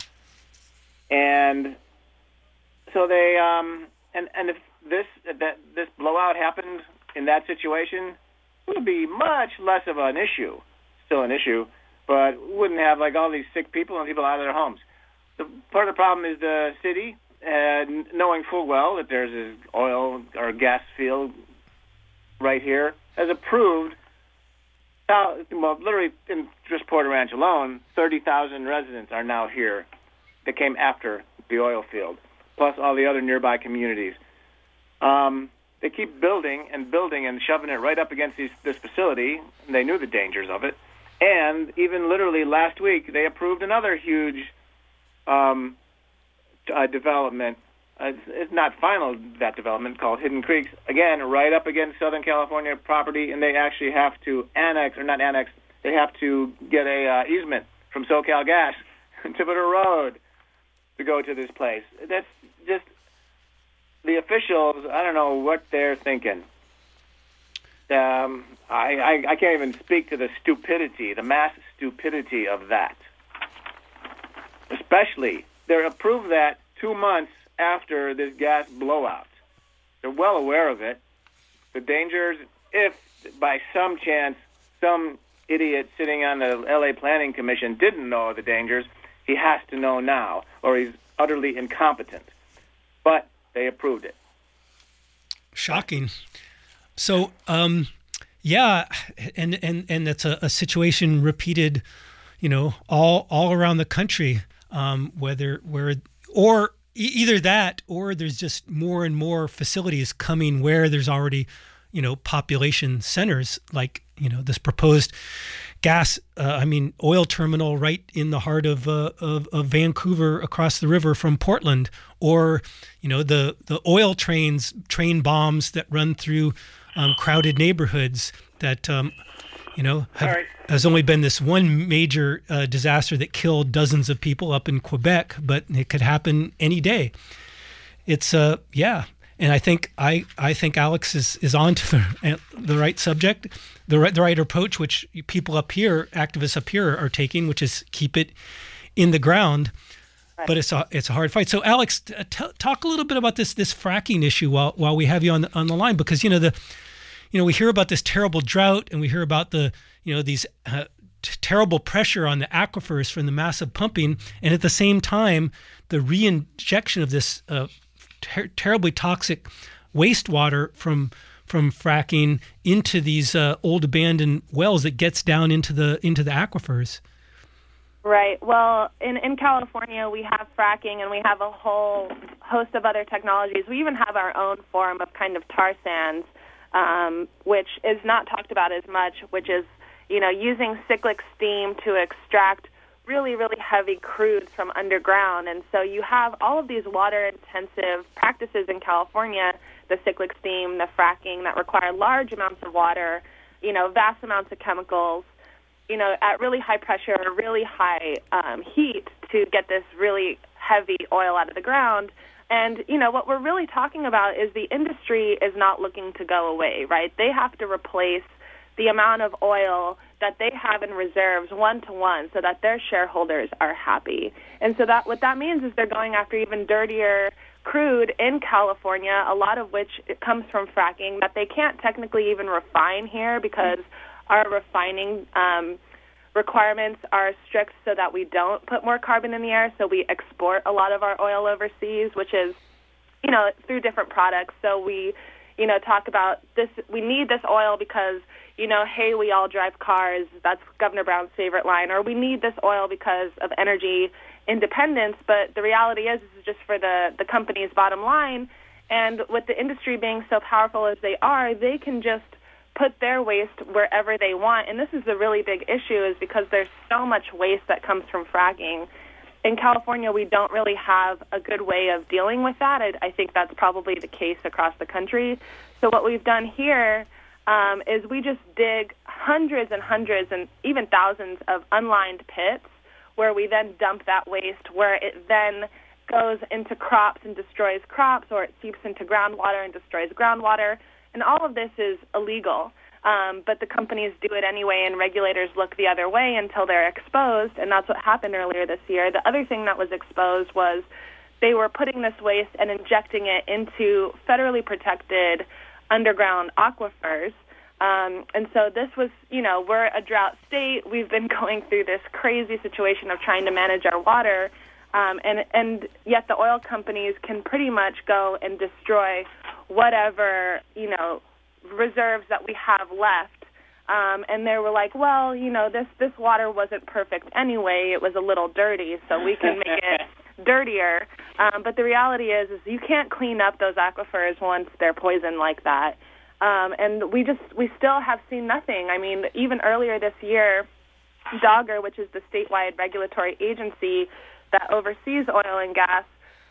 and so they um, and and if this that this blowout happened in that situation, it would be much less of an issue. Still an issue, but wouldn't have like all these sick people and people out of their homes. The part of the problem is the city, uh, knowing full well that there's an oil or gas field right here, has approved. Now, well, literally in just Porter Ranch alone, thirty thousand residents are now here that came after the oil field, plus all the other nearby communities. Um, they keep building and building and shoving it right up against these, this facility. And they knew the dangers of it. And even literally last week, they approved another huge um, uh, development. Uh, it's, it's not final, that development, called Hidden Creeks. Again, right up against Southern California property, and they actually have to annex, or not annex, they have to get a uh, easement from SoCal Gas to put a road to go to this place. That's just the officials. I don't know what they're thinking. Um, I, I I can't even speak to the stupidity, the mass stupidity of that. Especially, they approved that two months after this gas blowout. They're well aware of it. The dangers, if by some chance some idiot sitting on the L A Planning Commission didn't know the dangers, he has to know now, or he's utterly incompetent. But they approved it. Shocking. So, um, yeah, and, and, and that's a, a situation repeated, you know, all all around the country, um, whether where or e- either that or there's just more and more facilities coming where there's already, you know, population centers, like, you know, this proposed gas, uh, I mean, oil terminal right in the heart of, uh, of of Vancouver, across the river from Portland, or, you know, the the oil trains, train bombs that run through um, crowded neighborhoods that, um, you know, have, right. has only been this one major uh, disaster that killed dozens of people up in Quebec, but it could happen any day. It's, uh, yeah. And I think I, I think Alex is, is on to the the right subject, the right the right approach, which people up here, activists up here, are taking, which is keep it in the ground. Right. But it's a it's a hard fight. So Alex, t- talk a little bit about this this fracking issue while while we have you on the, on the line, because you know the you know we hear about this terrible drought, and we hear about the you know these uh, t- terrible pressure on the aquifers from the massive pumping, and at the same time the reinjection of this Uh, Ter- terribly toxic wastewater from from fracking into these uh, old abandoned wells that gets down into the into the aquifers. Right. Well, in, in California, we have fracking, and we have a whole host of other technologies. We even have our own form of kind of tar sands, um, which is not talked about as much, which is, you know, using cyclic steam to extract really, really heavy crudes from underground. And so you have all of these water-intensive practices in California, the cyclic steam, the fracking, that require large amounts of water, you know, vast amounts of chemicals, you know, at really high pressure, really high um, heat to get this really heavy oil out of the ground. And, you know, what we're really talking about is the industry is not looking to go away, right? They have to replace the amount of oil that they have in reserves one-to-one so that their shareholders are happy. And so that what that means is they're going after even dirtier crude in California, a lot of which it comes from fracking, that they can't technically even refine here because our refining um, requirements are strict so that we don't put more carbon in the air, so we export a lot of our oil overseas, which is, you know, through different products. So we, you know, talk about this, we need this oil because, you know, hey, we all drive cars. That's Governor Brown's favorite line. Or we need this oil because of energy independence. But the reality is this is just for the, the company's bottom line. And with the industry being so powerful as they are, they can just put their waste wherever they want. And this is a really big issue, is because there's so much waste that comes from fracking. In California, we don't really have a good way of dealing with that. I, I think that's probably the case across the country. So what we've done here Um, is we just dig hundreds and hundreds and even thousands of unlined pits where we then dump that waste, where it then goes into crops and destroys crops, or it seeps into groundwater and destroys groundwater. And all of this is illegal. Um, but the companies do it anyway, and regulators look the other way until they're exposed, and that's what happened earlier this year. The other thing that was exposed was they were putting this waste and injecting it into federally protected underground aquifers. Um, and so this was, you know, we're a drought state. We've been going through this crazy situation of trying to manage our water, um, and, and yet the oil companies can pretty much go and destroy whatever, you know, reserves that we have left. Um, and they were like, well, you know, this, this water wasn't perfect anyway. It was a little dirty, so we can make it dirtier. Um, but the reality is, is you can't clean up those aquifers once they're poisoned like that. Um, and we just, we still have seen nothing. I mean, even earlier this year, DOGGR, which is the statewide regulatory agency that oversees oil and gas,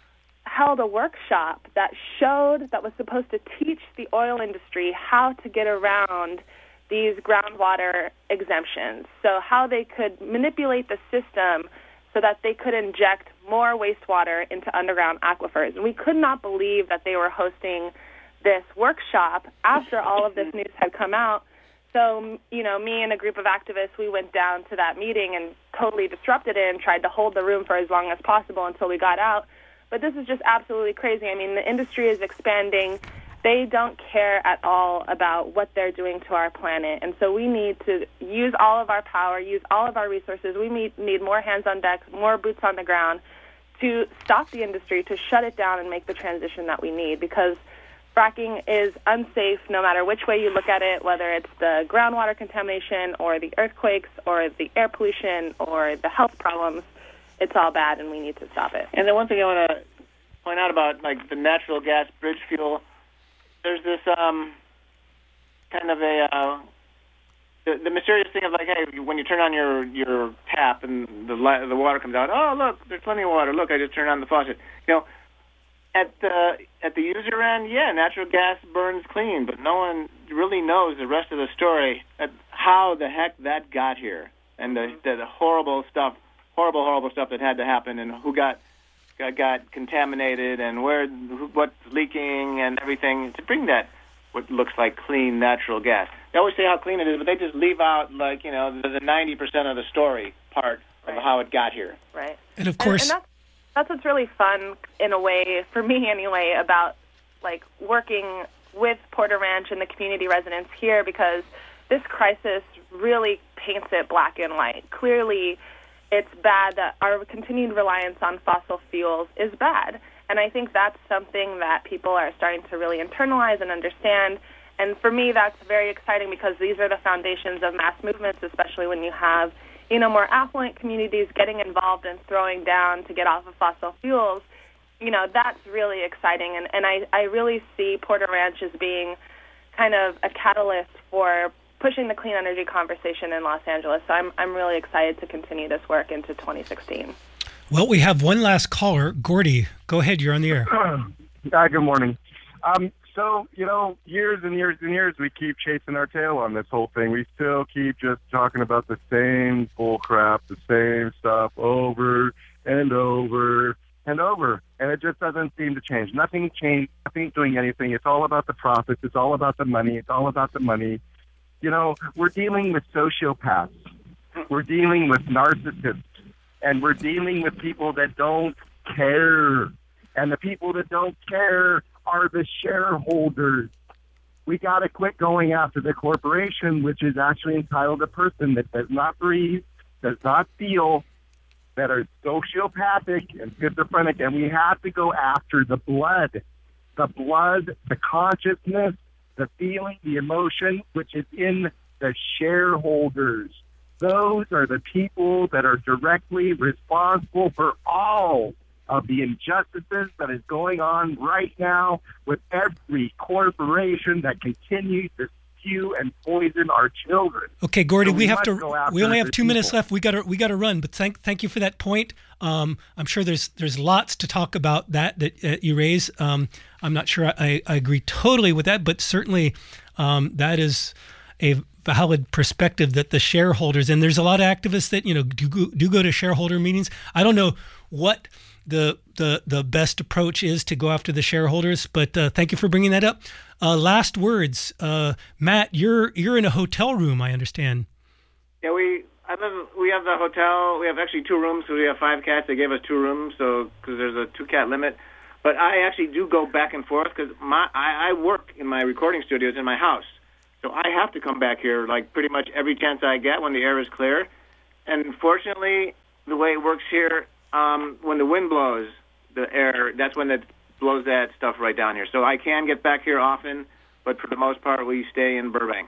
held a workshop that showed, that was supposed to teach the oil industry how to get around these groundwater exemptions. So how they could manipulate the system so that they could inject more wastewater into underground aquifers. And we could not believe that they were hosting this workshop after all of this news had come out. So, you know, me and a group of activists, we went down to that meeting and totally disrupted it and tried to hold the room for as long as possible until we got out. But this is just absolutely crazy. I mean, the industry is expanding. They don't care at all about what they're doing to our planet. And so we need to use all of our power, use all of our resources. We need, need more hands on deck, more boots on the ground to stop the industry, to shut it down and make the transition that we need, because fracking is unsafe no matter which way you look at it, whether it's the groundwater contamination or the earthquakes or the air pollution or the health problems. It's all bad, and we need to stop it. And the one thing I want to point out about, like, the natural gas bridge fuel, there's this um, kind of a uh, the, the mysterious thing of, like, hey, when you turn on your your tap and the li- the water comes out, oh, look, there's plenty of water. Look, I just turned on the faucet. You know, at the at the user end, yeah, natural gas burns clean, but no one really knows the rest of the story, at how the heck that got here, and the, the, the horrible stuff, horrible, horrible stuff that had to happen, and who got got, got contaminated, and where who, what's leaking, and everything to bring that what looks like clean natural gas. They always say how clean it is, but they just leave out, like, you know, the, the ninety percent of the story part of Right. how it got here. Right. And of course, and, and that's, that's what's really fun, in a way, for me anyway, about, like, working with Porter Ranch and the community residents here, because this crisis really paints it black and white. Clearly, it's bad that our continued reliance on fossil fuels is bad. And I think that's something that people are starting to really internalize and understand. And for me, that's very exciting, because these are the foundations of mass movements, especially when you have, you know, more affluent communities getting involved and throwing down to get off of fossil fuels. You know, that's really exciting. And, and I, I really see Porter Ranch as being kind of a catalyst for pushing the clean energy conversation in Los Angeles. So I'm, I'm really excited to continue this work into twenty sixteen. Well, we have one last caller. Gordy, go ahead. You're on the air. Hi, good morning. Um, so, you know, years and years and years, we keep chasing our tail on this whole thing. We still keep just talking about the same bull crap, the same stuff over and over and over. And it just doesn't seem to change. Nothing changed. Nothing's doing anything. It's all about the profits. It's all about the money. It's all about the money. You know, we're dealing with sociopaths. We're dealing with narcissists. And we're dealing with people that don't care. And the people that don't care are the shareholders. We got to quit going after the corporation, which is actually entitled a person that does not breathe, does not feel, that are sociopathic and schizophrenic. And we have to go after the blood, the blood, the consciousness, the feeling, the emotion, which is in the shareholders. Those are the people that are directly responsible for all of the injustices that is going on right now with every corporation that continues to spew and poison our children. Okay, Gordy, So we, we have must to. go after We only have the two minutes people. left. We got to. We got to run. But thank thank you for that point. Um, I'm sure there's there's lots to talk about that that uh, you raise. Um, I'm not sure I, I agree totally with that, but certainly um, that is a valid perspective that the shareholders, and there's a lot of activists that, you know, do go, do go to shareholder meetings. I don't know what the the the best approach is to go after the shareholders, but uh, thank you for bringing that up. Uh, last words, uh, Matt. You're you're in a hotel room, I understand. Yeah, we I live. We have the hotel. We have actually two rooms because we have five cats. They gave us two rooms, so because there's a two cat limit. But I actually do go back and forth because my I, I work in my recording studios in my house. So I have to come back here like pretty much every chance I get when the air is clear. And fortunately, the way it works here, um, when the wind blows, the air, that's when it blows that stuff right down here. So I can get back here often, but for the most part, we stay in Burbank.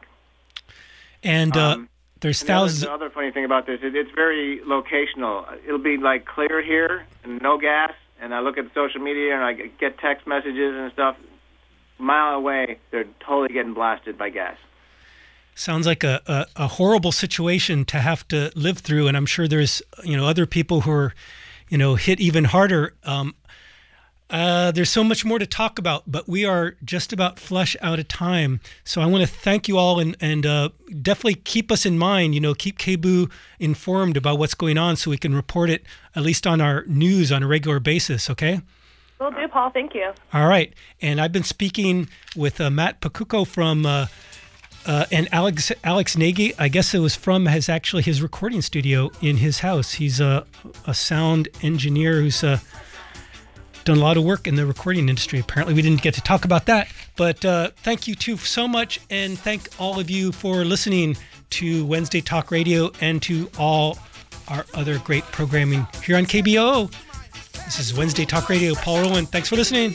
And uh, Um, there's and the other- thousands. The other funny thing about this is it's very locational. It'll be like clear here and no gas, and I look at social media and I get text messages and stuff. A mile away, they're totally getting blasted by gas. Sounds like a, a, a horrible situation to have to live through, and I'm sure there's, you know, other people who are, you know, hit even harder. Um, Uh, there's so much more to talk about, but we are just about flush out of time. So I want to thank you all and, and uh, definitely keep us in mind, you know, keep K B U informed about what's going on so we can report it at least on our news on a regular basis, okay? Will do, Paul. Thank you. All right. And I've been speaking with uh, Matt Pacuco from, uh, uh, and Alex Alex Nagy, I guess it was from his actually his recording studio in his house. He's a, a sound engineer who's uh, done a lot of work in the recording industry. Apparently we didn't get to talk about that, but uh, thank you two so much, and thank all of you for listening to Wednesday Talk Radio and to all our other great programming here on K B O O. This is Wednesday Talk Radio. Paul Rowan, thanks for listening.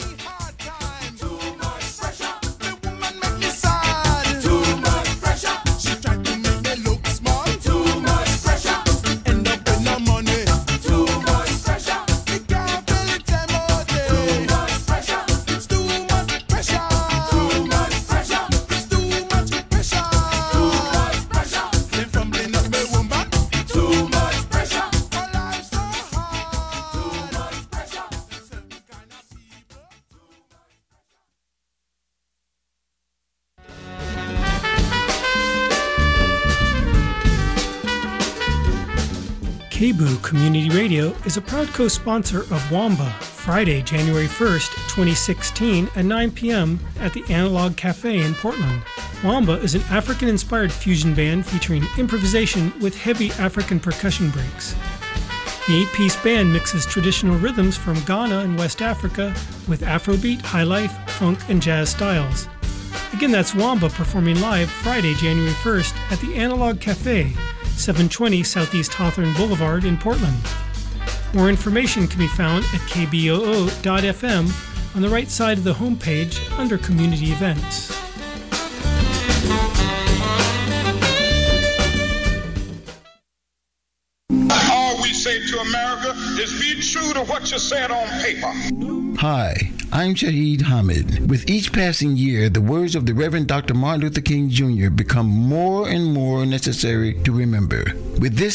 K B U Community Radio is a proud co-sponsor of Wamba, Friday, January first, twenty sixteen at nine p.m. at the Analog Cafe in Portland. Wamba is an African-inspired fusion band featuring improvisation with heavy African percussion breaks. The eight-piece band mixes traditional rhythms from Ghana and West Africa with Afrobeat, highlife, funk, and jazz styles. Again, that's Wamba performing live Friday, January first at the Analog Cafe, seven twenty Southeast Hawthorne Boulevard in Portland. More information can be found at k b o o dot f m on the right side of the homepage under Community Events. All we say to America is be true to what you said on paper. Hi, I'm Shahid Hamid. With each passing year, the words of the Reverend Doctor Martin Luther King Junior become more and more necessary to remember. With this